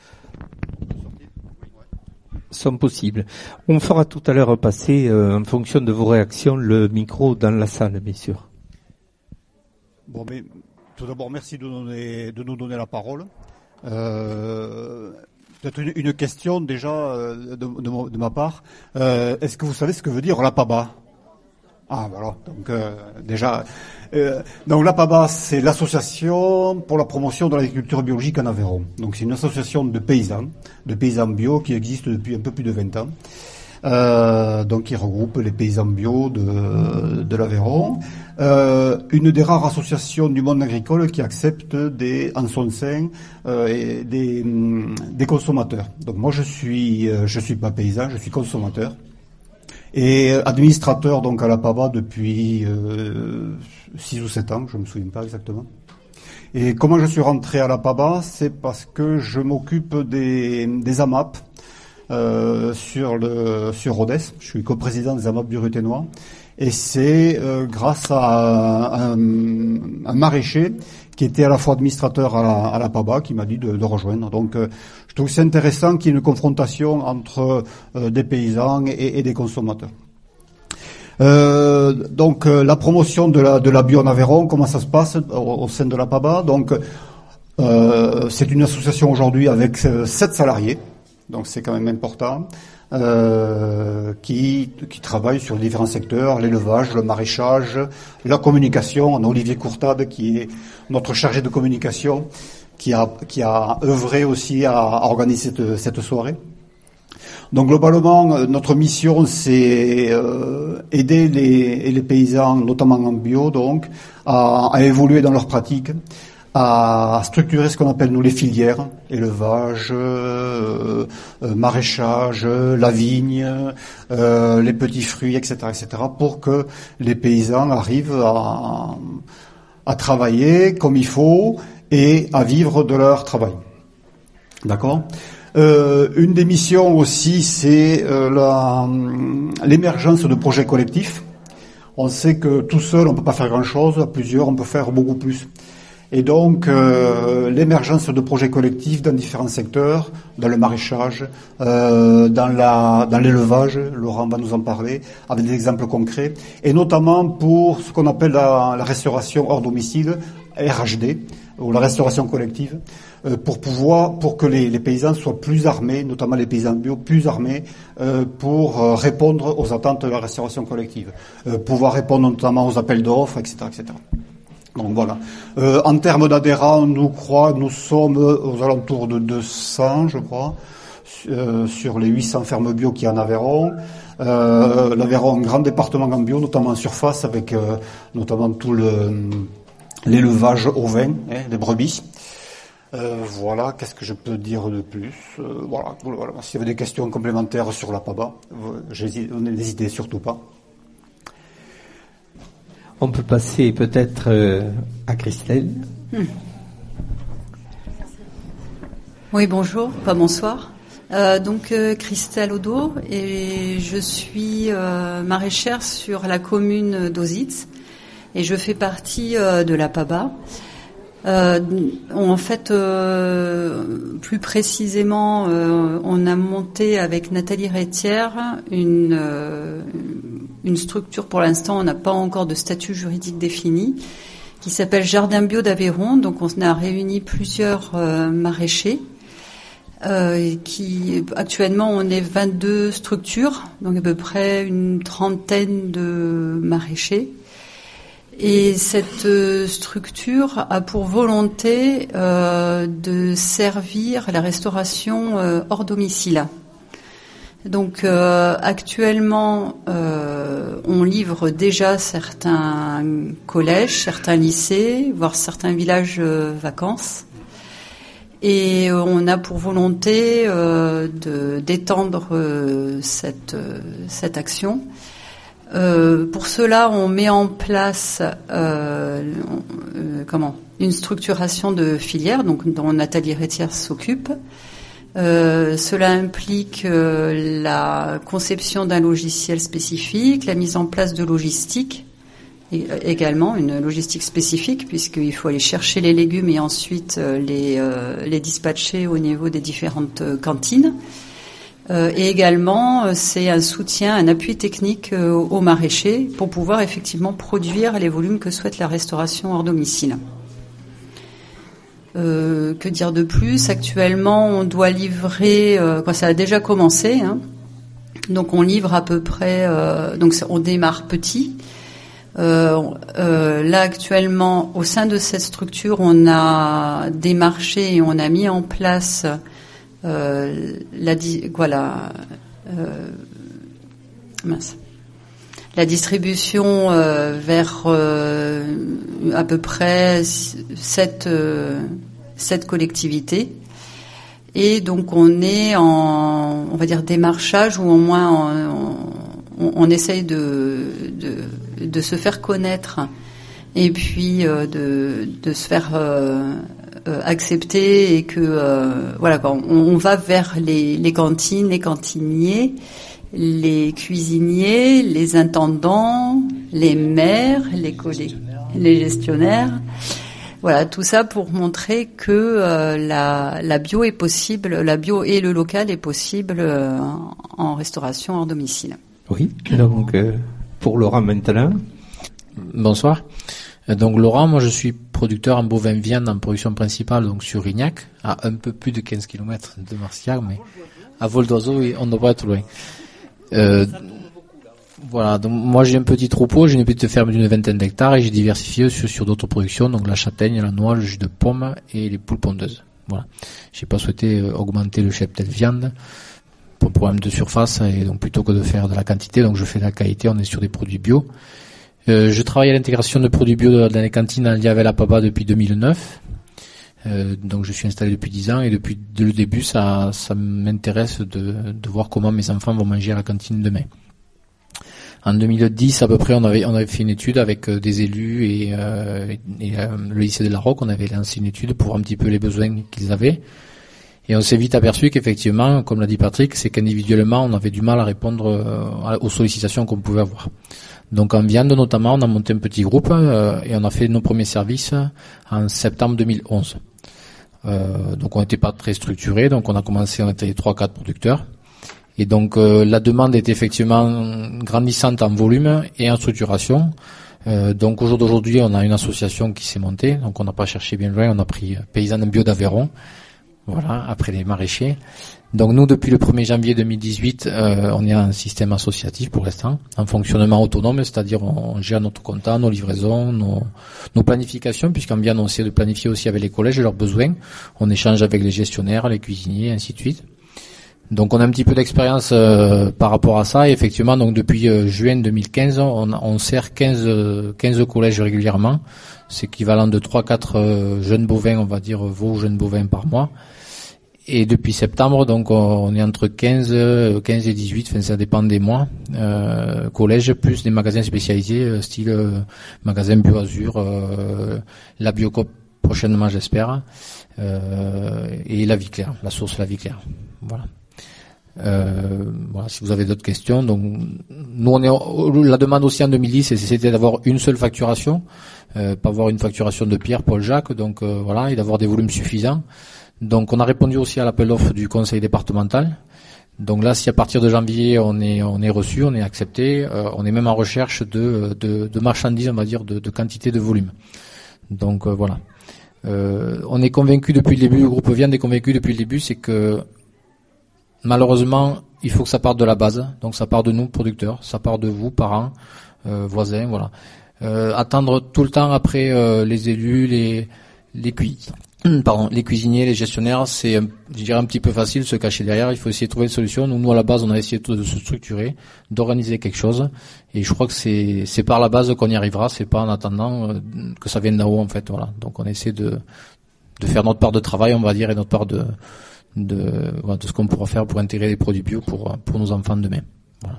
sont possibles. On fera tout à l'heure passer, euh, en fonction de vos réactions, le micro dans la salle, bien sûr. Bon, mais tout d'abord, merci de, donner, de nous donner la parole. Euh, peut-être une, une question déjà euh, de, de, de ma part. Euh, est-ce que vous savez ce que veut dire l'A P A B A ? Ah, voilà. Donc euh, déjà, euh, donc l'A P A B A, c'est l'association pour la promotion de l'agriculture biologique en Aveyron. Donc c'est une association de paysans, de paysans bio qui existe depuis un peu plus de vingt ans. euh, donc qui regroupe les paysans bio de, de l'Aveyron. Euh, une des rares associations du monde agricole qui accepte des, en son sein euh, et des, des consommateurs. Donc moi je suis euh, je suis pas paysan, je suis consommateur et administrateur donc à la P A B A depuis euh, six ou sept ans, je me souviens pas exactement. Et comment je suis rentré à la P A B A, c'est parce que je m'occupe des, des A M A P euh, sur le sur Rodez. Je suis coprésident des A M A P du Ruténois. Et c'est euh, grâce à un, un maraîcher qui était à la fois administrateur à la, à la P A B A qui m'a dit de, de rejoindre. Donc euh, je trouve que c'est intéressant qu'il y ait une confrontation entre euh, des paysans et, et des consommateurs. Euh, donc euh, la promotion de la, de la bio en Aveyron, comment ça se passe au, au sein de la P A B A? Donc euh, c'est une association aujourd'hui avec euh, sept salariés, donc c'est quand même important. Euh, qui, qui travaille sur les différents secteurs, l'élevage, le maraîchage, la communication. On a Olivier Courtade qui est notre chargé de communication, qui a, qui a œuvré aussi à, à organiser cette, cette soirée. Donc globalement, notre mission, c'est euh, aider les, les paysans, notamment en bio, donc, à, à évoluer dans leurs pratiques, à structurer ce qu'on appelle nous les filières, élevage, euh, euh, maraîchage, la vigne, euh, les petits fruits, et cetera, et cetera, pour que les paysans arrivent à, à travailler comme il faut et à vivre de leur travail. D'accord ? Euh, une des missions aussi, c'est euh, la, l'émergence de projets collectifs. On sait que tout seul, on peut pas faire grand-chose, à plusieurs, on peut faire beaucoup plus. Et donc, euh, l'émergence de projets collectifs dans différents secteurs, dans le maraîchage, euh, dans la, dans l'élevage, Laurent va nous en parler, avec des exemples concrets, et notamment pour ce qu'on appelle la, la restauration hors domicile, R H D, ou la restauration collective, euh, pour pouvoir, pour que les, les paysans soient plus armés, notamment les paysans bio, plus armés, euh, pour euh, répondre aux attentes de la restauration collective, euh, pouvoir répondre notamment aux appels d'offres, et cetera, et cetera. Donc voilà. Euh, en termes d'adhérents, nous crois, nous sommes aux alentours de deux cents, je crois, euh, sur les huit cents fermes bio qu'il y a en Aveyron. Euh, L'Aveyron, un grand département en bio, notamment en surface, avec euh, notamment tout le l'élevage ovin, hein, des brebis. Euh, voilà, qu'est-ce que je peux dire de plus euh, Voilà, voilà. S'il y avait des questions complémentaires sur la P A B A, n'hésitez surtout pas. On peut passer peut-être euh, à Christelle. Hmm. Oui, bonjour, pas bonsoir. Euh, donc euh, Christelle Odo, et je suis euh, maraîchère sur la commune d'Auzitz, et je fais partie euh, de la P A B A. Euh, en fait, euh, plus précisément, euh, on a monté avec Nathalie Rétière une, euh, une structure, pour l'instant, on n'a pas encore de statut juridique défini, qui s'appelle Jardin Bio d'Aveyron. Donc on a réuni plusieurs euh, maraîchers. Euh, qui actuellement on est vingt-deux structures, donc à peu près une trentaine de maraîchers. Et cette euh, structure a pour volonté euh, de servir à la restauration euh, hors domicile. Donc euh, actuellement, euh, on livre déjà certains collèges, certains lycées, voire certains villages euh, vacances. Et on a pour volonté euh, de, d'étendre euh, cette, euh, cette action. Euh, pour cela, on met en place euh, euh, comment une structuration de filières, donc dont Nathalie Rétière s'occupe. Euh, cela implique euh, la conception d'un logiciel spécifique, la mise en place de logistique, et également une logistique spécifique, puisqu'il faut aller chercher les légumes et ensuite euh, les, euh, les dispatcher au niveau des différentes euh, cantines. Euh, et également, euh, c'est un soutien, un appui technique euh, aux maraîchers pour pouvoir effectivement produire les volumes que souhaite la restauration hors domicile. Euh, que dire de plus ? Actuellement, on doit livrer, euh, quoi, ça a déjà commencé, hein. Donc on livre à peu près, euh, donc on démarre petit. Euh, euh, là actuellement, au sein de cette structure, on a démarché et on a mis en place euh, la, voilà, euh, mince. La distribution euh, vers euh, à peu près sept, euh, sept collectivités. Et donc on est en, on va dire, démarchage, ou au moins en, on, on essaye de, de, de se faire connaître, et puis euh, de, de se faire euh, euh, accepter, et que euh, voilà, on, on va vers les, les cantines, les cantiniers, les cuisiniers, les intendants, les maires, les collègues, les gestionnaires. Voilà, tout ça pour montrer que euh, la, la bio est possible, la bio et le local est possible euh, en restauration hors domicile. Oui, donc euh, pour Laurent maintenant. Bonsoir. Donc Laurent, moi je suis producteur en bovin viande en production principale, donc sur Rignac, à un peu plus de quinze kilomètres de Marcillac, mais à vol d'oiseau, on ne doit pas être loin. Euh, Voilà, donc moi j'ai un petit troupeau, j'ai une petite ferme d'une vingtaine d'hectares et j'ai diversifié sur, sur d'autres productions, donc la châtaigne, la noix, le jus de pomme et les poules pondeuses. Voilà. J'ai pas souhaité euh, augmenter le cheptel viande pour problème de surface, et donc plutôt que de faire de la quantité, donc je fais de la qualité, on est sur des produits bio. Euh, je travaille à l'intégration de produits bio dans les cantines en lien avec la Papa depuis deux mille neuf. Euh, donc je suis installé depuis dix ans et depuis le début ça, ça m'intéresse de, de voir comment mes enfants vont manger à la cantine demain. En deux mille dix, à peu près, on avait, on avait fait une étude avec euh, des élus et, euh, et euh, le lycée de la Roque. On avait lancé une étude pour voir un petit peu les besoins qu'ils avaient. Et on s'est vite aperçu qu'effectivement, comme l'a dit Patrick, c'est qu'individuellement, on avait du mal à répondre euh, aux sollicitations qu'on pouvait avoir. Donc en viande, notamment, on a monté un petit groupe euh, et on a fait nos premiers services en septembre deux mille onze. Euh, donc on n'était pas très structuré, donc on a commencé, on était trois quatre producteurs. Et donc euh, la demande est effectivement grandissante en volume et en structuration. Euh, donc au jour d'aujourd'hui, on a une association qui s'est montée. Donc on n'a pas cherché bien loin, on a pris Paysannes Bio d'Aveyron. Voilà, après les maraîchers. Donc nous, depuis le premier janvier deux mille dix-huit, euh, on est un système associatif pour l'instant, en fonctionnement autonome, c'est-à-dire on gère notre compta, nos livraisons, nos, nos planifications, puisqu'en bien on sait de planifier aussi avec les collèges leurs besoins. On échange avec les gestionnaires, les cuisiniers, ainsi de suite. Donc on a un petit peu d'expérience euh, par rapport à ça, et effectivement donc depuis euh, juin deux mille quinze on, on sert quinze, quinze collèges régulièrement, c'est équivalent de trois quatre euh, jeunes bovins, on va dire veaux jeunes bovins par mois, et depuis septembre donc on est entre quinze et dix-huit, enfin ça dépend des mois, euh, collèges plus des magasins spécialisés euh, style euh, magasin Bio Azur, euh, la Biocoop prochainement j'espère, euh, et la Vie Claire, la source La Vie Claire, voilà. Euh, voilà, si vous avez d'autres questions. Donc, nous, on est la demande aussi en deux mille dix, c'était d'avoir une seule facturation, euh, pas avoir une facturation de Pierre, Paul, Jacques. Donc euh, voilà, et d'avoir des volumes suffisants. Donc, on a répondu aussi à l'appel d'offres du conseil départemental. Donc là, si à partir de janvier, on est on est reçu, on est accepté, euh, on est même en recherche de de, de marchandises, on va dire, de, de quantité de volume. Donc euh, voilà. Euh, on est convaincu depuis le début, le groupe Viande est convaincu depuis le début, c'est que malheureusement, il faut que ça parte de la base. Donc ça part de nous, producteurs, ça part de vous, parents, euh, voisins, voilà. Euh, attendre tout le temps après euh, les élus, les les cuis, pardon, les cuisiniers, les gestionnaires, c'est, je dirais, un petit peu facile, se cacher derrière. Il faut essayer de trouver une solution. Nous, nous à la base, on a essayé de se structurer, d'organiser quelque chose. Et je crois que c'est c'est par la base qu'on y arrivera. C'est pas en attendant euh, que ça vienne d'en haut, en fait. Voilà. Donc on essaie de de faire notre part de travail, on va dire, et notre part de de, voilà, de ce qu'on pourra faire pour intégrer les produits bio pour pour nos enfants de demain. Voilà.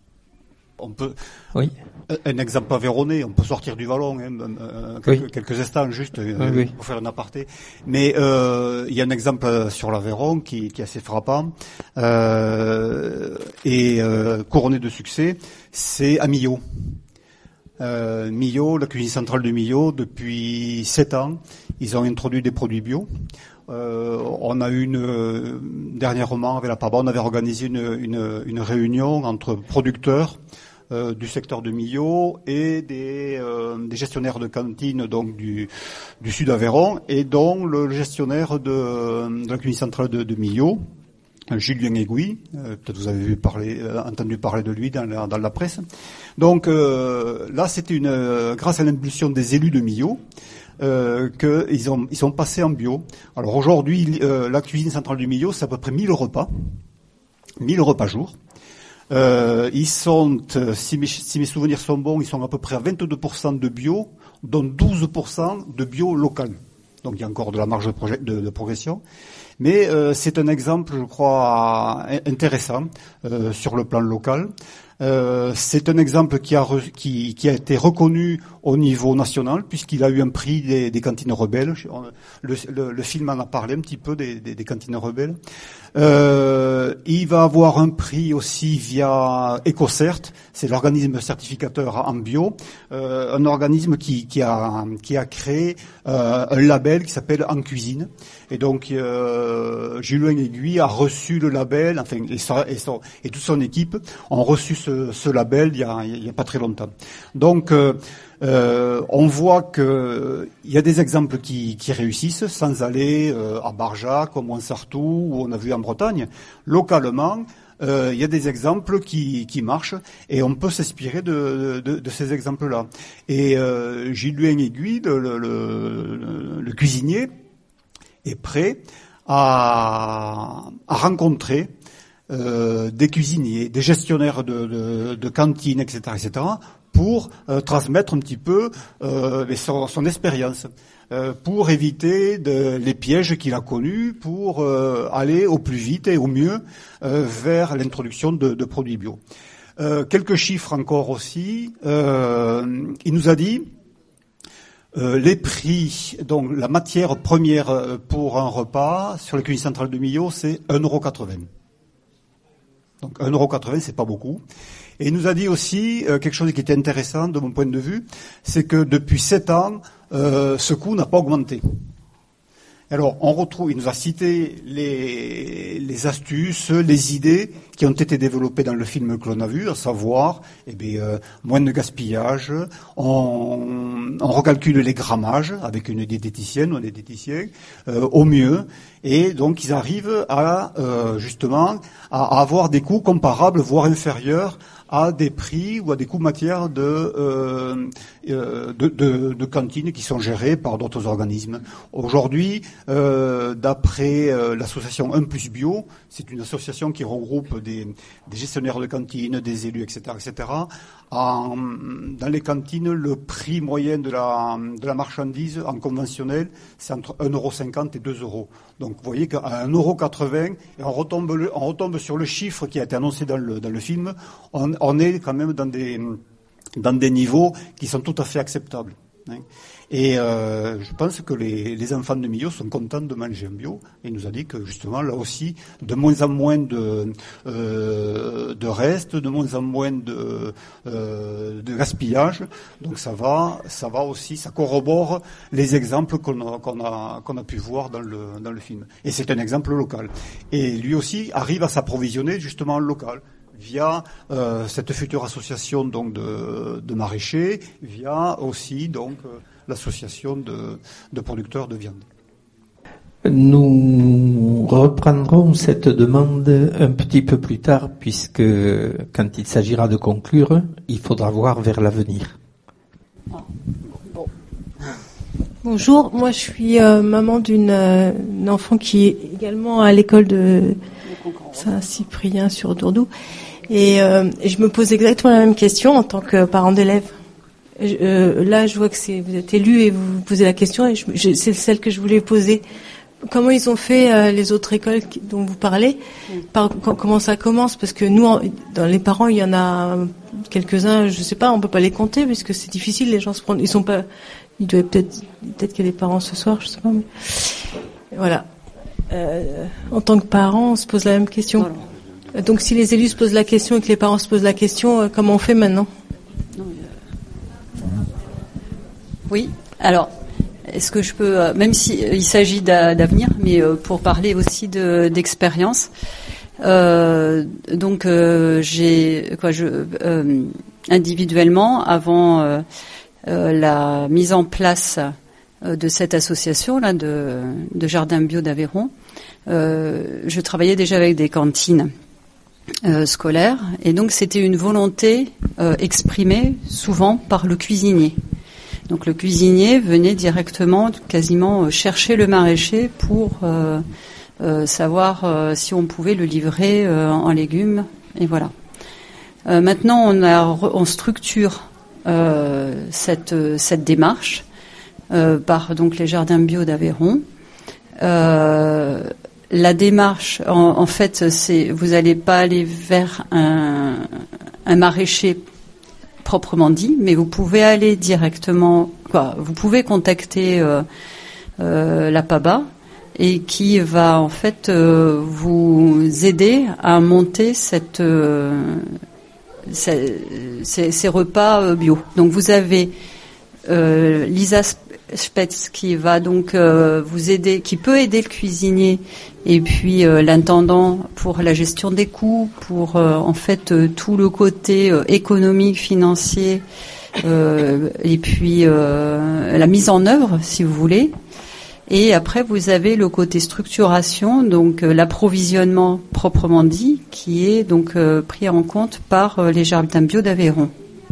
On peut. Oui. Un exemple aveyronais, on peut sortir du Vallon, hein, euh, quelques, oui. quelques instants juste euh, oui, oui. pour faire un aparté. Mais euh, il y a un exemple sur l'Aveyron qui, qui est assez frappant euh, et euh, couronné de succès, c'est à Millau. Euh, Millau, la cuisine centrale de Millau, depuis sept ans, ils ont introduit des produits bio. Euh, on a eu une euh, dernièrement avec la P A B A, on avait organisé une, une, une réunion entre producteurs euh, du secteur de Millau et des, euh, des gestionnaires de cantines donc du, du sud Aveyron, et dont le gestionnaire de, de la cuisine centrale de, de Millau, Julien Aiguille, euh, peut-être vous avez vu parler, euh, entendu parler de lui dans la, dans la presse. Donc euh, là, c'était une euh, grâce à l'impulsion des élus de Millau. Euh, qu'ils ont, ils sont passés en bio. Alors aujourd'hui, euh, la cuisine centrale du Millau, c'est à peu près mille repas, mille repas jour. Euh, ils sont, si mes, si mes souvenirs sont bons, ils sont à peu près à vingt-deux pour cent de bio, dont douze pour cent de bio local. Donc il y a encore de la marge de, projet, de, de progression. Mais euh, c'est un exemple, je crois, intéressant euh, sur le plan local. Euh, c'est un exemple qui a, re, qui, qui a été reconnu au niveau national, puisqu'il a eu un prix des, des cantines rebelles. Le, le, le film en a parlé un petit peu des, des, des cantines rebelles. Euh, il va avoir un prix aussi via EcoCert, c'est l'organisme certificateur en bio, euh, un organisme qui, qui, a, qui a créé euh, un label qui s'appelle En Cuisine. Et donc, euh, Julien Aiguille a reçu le label, enfin, et, son, et, son, et toute son équipe ont reçu ce, ce label il y a, il y a pas très longtemps. Donc, euh, euh, on voit que il y a des exemples qui, qui réussissent sans aller euh, à Barjac, au Montsartou, où on a vu en Bretagne. Localement, euh, il y a des exemples qui, qui marchent et on peut s'inspirer de, de, de ces exemples-là. Et euh, Julien Aiguille, le, le, le, le cuisinier, est prêt à, à rencontrer euh, des cuisiniers, des gestionnaires de, de, de cantines, et cetera, et cetera, pour euh, transmettre un petit peu euh, son, son expérience, euh, pour éviter de, les pièges qu'il a connus, pour euh, aller au plus vite et au mieux euh, vers l'introduction de, de produits bio. Euh, quelques chiffres encore aussi. Euh, il nous a dit Euh, les prix, donc la matière première pour un repas sur la cuisine centrale de Millau, c'est un euro quatre-vingts. Donc un euro quatre-vingts, c'est pas beaucoup. Et il nous a dit aussi euh, quelque chose qui était intéressant de mon point de vue, c'est que depuis sept ans, euh, ce coût n'a pas augmenté. Alors, on retrouve, il nous a cité les, les astuces, les idées qui ont été développées dans le film que l'on a vu, à savoir, eh bien, euh, moins de gaspillage, on, on recalcule les grammages avec une diététicienne ou un diététicien euh, au mieux, et donc ils arrivent à euh, justement à, à avoir des coûts comparables, voire inférieurs à des prix ou à des coûts matières de, euh, euh, de, de, de cantines qui sont gérés par d'autres organismes. Aujourd'hui, euh, d'après euh, l'association un plus bio, c'est une association qui regroupe des, des gestionnaires de cantines, des élus, et cetera, et cetera. En, dans les cantines, le prix moyen de la, de la marchandise en conventionnel, c'est entre un euro cinquante et deux euros. Donc vous voyez qu'à un euro quatre-vingts, et on retombe, le, on retombe sur le chiffre qui a été annoncé dans le, dans le film, on, on est quand même dans des, dans des niveaux qui sont tout à fait acceptables. Hein. Et euh, je pense que les, les enfants de Millau sont contents de manger en bio. Et il nous a dit que justement, là aussi, de moins en moins de, euh, de restes, de moins en moins de, euh, de gaspillage. Donc ça va, ça va aussi, ça corrobore les exemples qu'on a, qu'on a, qu'on a pu voir dans le, dans le film. Et c'est un exemple local. Et lui aussi arrive à s'approvisionner justement en local, via euh, cette future association donc de, de maraîchers, via aussi donc euh, l'association de, de producteurs de viande. Nous reprendrons cette demande un petit peu plus tard, puisque quand il s'agira de conclure, il faudra voir vers l'avenir. Bon. Bonjour, moi je suis euh, maman d'une euh, enfant qui est également à l'école de Saint-Cyprien sur Dourdou. Et euh, je me pose exactement la même question en tant que parent d'élève. Euh, là, je vois que c'est, vous êtes élu et vous vous posez la question, et je, je, c'est celle que je voulais poser. Comment ils ont fait euh, les autres écoles qui, dont vous parlez? Par, quand, comment ça commence? Parce que nous, en, dans les parents, il y en a quelques-uns, je sais pas, on peut pas les compter puisque c'est difficile. Les gens se prennent, ils sont pas, il doit peut-être, peut-être qu'il y a des parents ce soir, je sais pas. Mais voilà. Euh, en tant que parent, on se pose la même question. Voilà. Donc si les élus se posent la question et que les parents se posent la question, euh, comment on fait maintenant? Oui, alors, est-ce que je peux, euh, même s'il si, euh, s'agit d'avenir, mais euh, pour parler aussi de, d'expérience, euh, donc euh, j'ai, quoi, je, euh, individuellement, avant euh, euh, la mise en place euh, de cette association là de, de Jardin Bio d'Aveyron, euh, je travaillais déjà avec des cantines Euh, scolaire, et donc c'était une volonté euh, exprimée souvent par le cuisinier. Donc le cuisinier venait directement, quasiment euh, chercher le maraîcher pour euh, euh, savoir euh, si on pouvait le livrer euh, en légumes, et voilà. Euh, maintenant, on, a, on structure euh, cette, cette démarche euh, par donc les jardins bio d'Aveyron. Euh, la démarche, en, en fait, c'est vous n'allez pas aller vers un, un maraîcher proprement dit, mais vous pouvez aller directement, quoi, vous pouvez contacter euh, euh, la P A B A et qui va en fait euh, vous aider à monter cette, euh, ces, ces, ces repas euh, bio. Donc vous avez euh, Lisa Spetz qui va donc euh, vous aider, qui peut aider le cuisinier et puis euh, l'intendant pour la gestion des coûts, pour euh, en fait euh, tout le côté euh, économique, financier euh, et puis euh, la mise en œuvre, si vous voulez. Et après vous avez le côté structuration, donc euh, l'approvisionnement proprement dit, qui est donc euh, pris en compte par euh, les jardins bio d'Aveyron.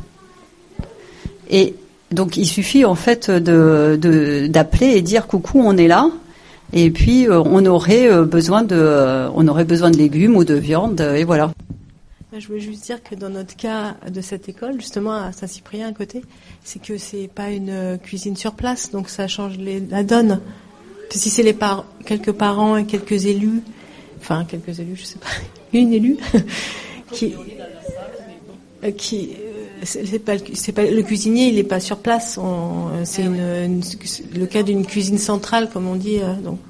Et donc il suffit en fait de, de d'appeler et dire coucou, on est là, et puis euh, on aurait euh, besoin de euh, on aurait besoin de légumes ou de viande, et voilà. Je voulais juste dire que dans notre cas de cette école, justement à Saint-Cyprien à côté, c'est que c'est pas une cuisine sur place, donc ça change les, la donne. Si c'est les par, quelques parents et quelques élus, enfin quelques élus, je sais pas, une élue qui qui C'est, c'est pas, c'est pas le cuisinier, il est pas sur place. On, c'est une, une, le cas d'une cuisine centrale, comme on dit. Euh, donc.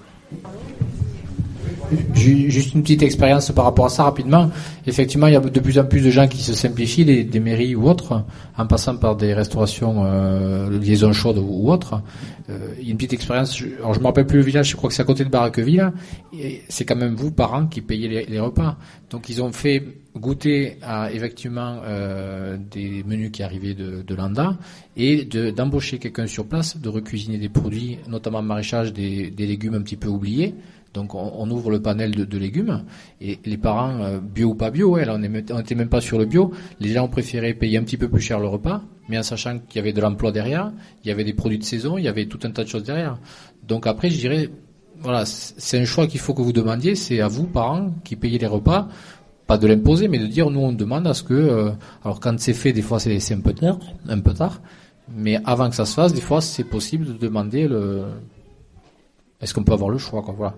Juste une petite expérience par rapport à ça rapidement. Effectivement, il y a de plus en plus de gens qui se simplifient, des, des mairies ou autres, en passant par des restaurations, euh, liaisons chaudes ou, ou autres. Euh, il y a une petite expérience. Je, alors je me rappelle plus le village. Je crois que c'est à côté de Barraqueville. Et c'est quand même vous, parents, qui payez les, les repas. Donc ils ont fait goûter à effectivement euh, des menus qui arrivaient de, de l'Anda et de, d'embaucher quelqu'un sur place, de recuisiner des produits, notamment maraîchage, des, des légumes un petit peu oubliés. Donc on, on ouvre le panel de, de légumes et les parents, euh, bio ou pas bio, ouais, là, on n'était même pas sur le bio, les gens ont préféré payer un petit peu plus cher le repas, mais en sachant qu'il y avait de l'emploi derrière, il y avait des produits de saison, il y avait tout un tas de choses derrière. Donc après je dirais, voilà, c'est un choix qu'il faut que vous demandiez, c'est à vous parents qui payez les repas, pas de l'imposer, mais de dire nous on demande à ce que, euh, alors quand c'est fait des fois c'est, c'est un peu tard, un peu tard, mais avant que ça se fasse, des fois c'est possible de demander le, est-ce qu'on peut avoir le choix, quoi, voilà.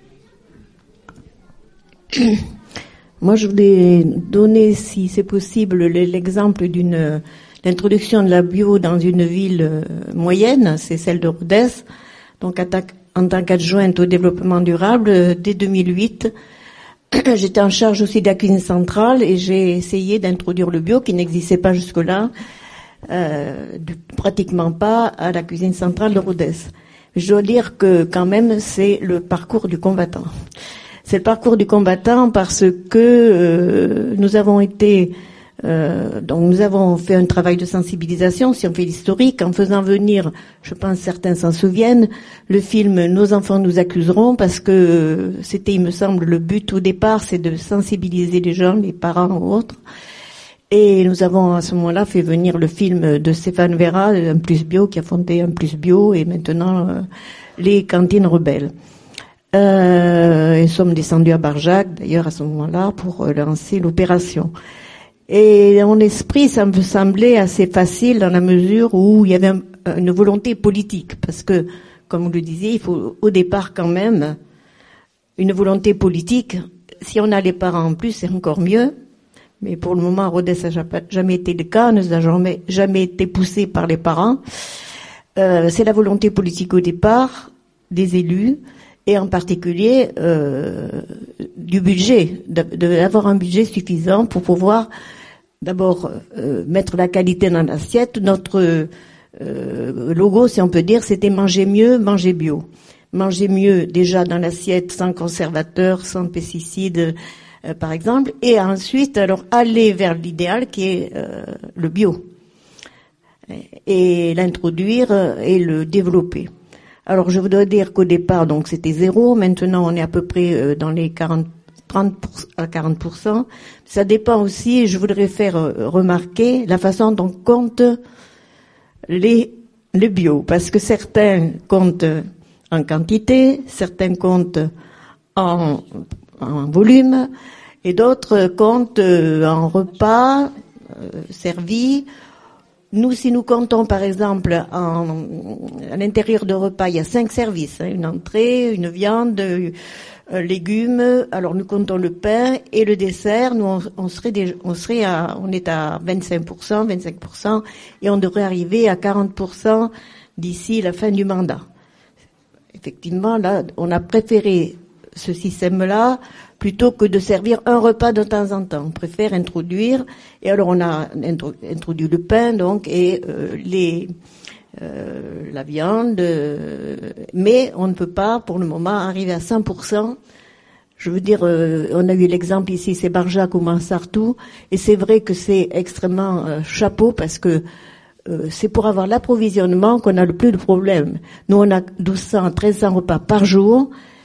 Moi, je voulais donner, si c'est possible, l'exemple d'une l'introduction de la bio dans une ville moyenne, c'est celle de Rodez. Donc, en tant qu'adjointe au développement durable, dès deux mille huit, j'étais en charge aussi de la cuisine centrale et j'ai essayé d'introduire le bio qui n'existait pas jusque-là, euh, pratiquement pas à la cuisine centrale de Rodez. Je dois dire que quand même, c'est le parcours du combattant. C'est le parcours du combattant parce que euh, nous avons été, euh, donc nous avons fait un travail de sensibilisation, si on fait l'historique, en faisant venir, je pense certains s'en souviennent, le film Nos enfants nous accuseront, parce que c'était, il me semble, le but au départ, c'est de sensibiliser les gens, les parents ou autres. Et nous avons à ce moment-là fait venir le film de Stéphane Vera, Un Plus Bio, qui a fondé Un Plus Bio, et maintenant euh, les cantines rebelles. Euh, nous sommes descendus à Barjac, d'ailleurs, à ce moment-là, pour euh, lancer l'opération. Et en esprit, ça me semblait assez facile dans la mesure où il y avait un, une volonté politique. Parce que, comme vous le disiez, il faut au départ quand même une volonté politique. Si on a les parents en plus, c'est encore mieux. Mais pour le moment, à Rodez, ça n'a jamais été le cas, ne n'a jamais, jamais été poussé par les parents. Euh, c'est la volonté politique au départ des élus. Et en particulier euh, du budget, d'avoir un budget suffisant pour pouvoir d'abord euh, mettre la qualité dans l'assiette. Notre euh, logo, si on peut dire, c'était manger mieux, manger bio. Manger mieux déjà dans l'assiette, sans conservateurs, sans pesticides, euh, par exemple. Et ensuite, alors aller vers l'idéal qui est euh, le bio. Et l'introduire et le développer. Alors, je voudrais dire qu'au départ, donc, c'était zéro. Maintenant, on est à peu près dans les quarante, trente à quarante pour cent. Ça dépend aussi, je voudrais faire remarquer la façon dont comptent les, les bio. Parce que certains comptent en quantité, certains comptent en, en volume, Et d'autres comptent euh, en repas euh, servis. Nous, si nous comptons par exemple en, à l'intérieur de repas, il y a cinq services, hein, une entrée, une viande, euh, légumes. Alors nous comptons le pain et le dessert. Nous, on, on serait, des, on serait à, on est à vingt-cinq pour cent, vingt-cinq pour cent, et on devrait arriver à quarante pour cent d'ici la fin du mandat. Effectivement, là, on a préféré ce système-là plutôt que de servir un repas de temps en temps. On préfère introduire, et alors on a introduit le pain, donc, et euh, les, euh, la viande, euh, mais on ne peut pas, pour le moment, arriver à cent pour cent. Je veux dire, euh, on a eu l'exemple ici, c'est Barjac ou Mansartou, et c'est vrai que c'est extrêmement euh, chapeau, parce que euh, c'est pour avoir l'approvisionnement qu'on a le plus de problèmes. Nous, on a douze cents à treize cents repas par jour,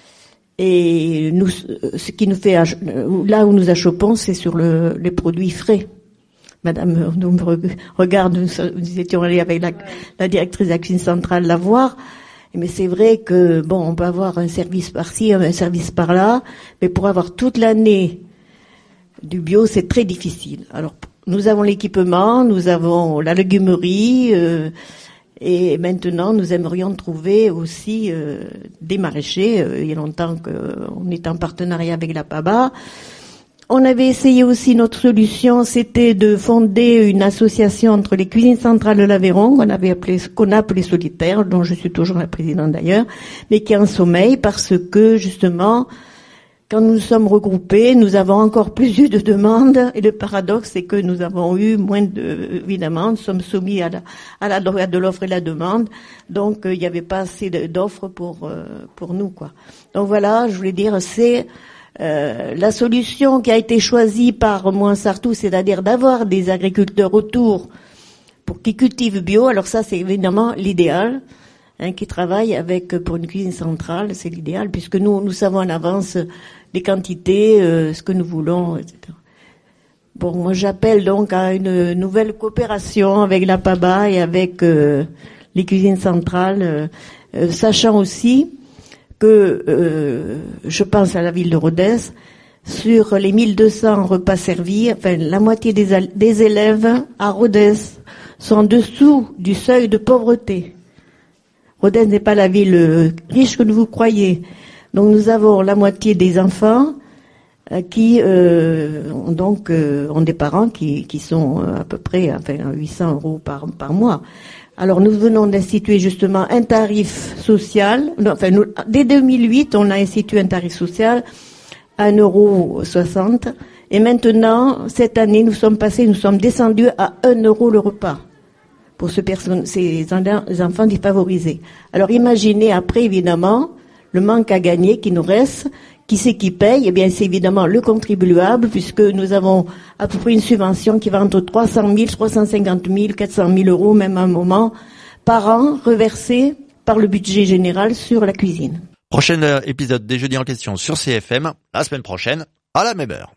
et nous, ce qui nous fait, là où nous achoppons, c'est sur le, les produits frais. Madame nous me regarde, nous, nous étions allés avec la, la directrice de la cuisine centrale la voir, mais c'est vrai que, bon, on peut avoir un service par-ci, un service par-là, mais pour avoir toute l'année du bio, c'est très difficile. Alors, nous avons l'équipement, nous avons la légumerie, euh, et maintenant, nous aimerions trouver aussi euh, des maraîchers. Euh, il y a longtemps qu'on est en partenariat avec la P A B A. On avait essayé aussi, notre solution, c'était de fonder une association entre les cuisines centrales de l'Aveyron, qu'on avait appelé, qu'on a appelé Solitaire, dont je suis toujours la présidente d'ailleurs, mais qui est en sommeil parce que, justement, quand nous nous sommes regroupés, nous avons encore plus eu de demandes, et le paradoxe, c'est que nous avons eu moins de, évidemment, nous sommes soumis à la, à la loi de l'offre et la demande, donc euh, il n'y avait pas assez d'offres pour, euh, pour nous, quoi. Donc voilà, je voulais dire, c'est euh, la solution qui a été choisie par Mansartou, c'est-à-dire d'avoir des agriculteurs autour pour qu'ils cultivent bio. Alors ça, c'est évidemment l'idéal. Hein, qui travaille avec pour une cuisine centrale, c'est l'idéal, puisque nous nous savons en avance les quantités, euh, ce que nous voulons, et cetera. Bon, moi j'appelle donc à une nouvelle coopération avec la P A B A et avec euh, les cuisines centrales, euh, euh, sachant aussi que euh, je pense à la ville de Rodez, sur les mille deux cents repas servis, enfin la moitié des, des élèves à Rodez sont en dessous du seuil de pauvreté. Rodez n'est pas la ville riche que vous croyez. Donc nous avons la moitié des enfants euh, qui euh, ont donc euh, ont des parents qui, qui sont à peu près enfin huit cents euros par par mois. Alors nous venons d'instituer justement un tarif social. Non, enfin nous, dès deux mille huit, on a institué un tarif social à un euro soixante. Et maintenant, cette année, nous sommes passés, nous sommes descendus à un euro le repas pour ce personne, ces enfants défavorisés. Alors imaginez après, évidemment, le manque à gagner qui nous reste, qui c'est qui paye? Eh bien, c'est évidemment le contribuable, puisque nous avons à peu près une subvention qui va entre trois cent mille, trois cent cinquante mille, quatre cent mille euros, même à un moment, par an, reversés par le budget général sur la cuisine. Prochain épisode des Jeudis en question sur C F M, la semaine prochaine, à la même heure.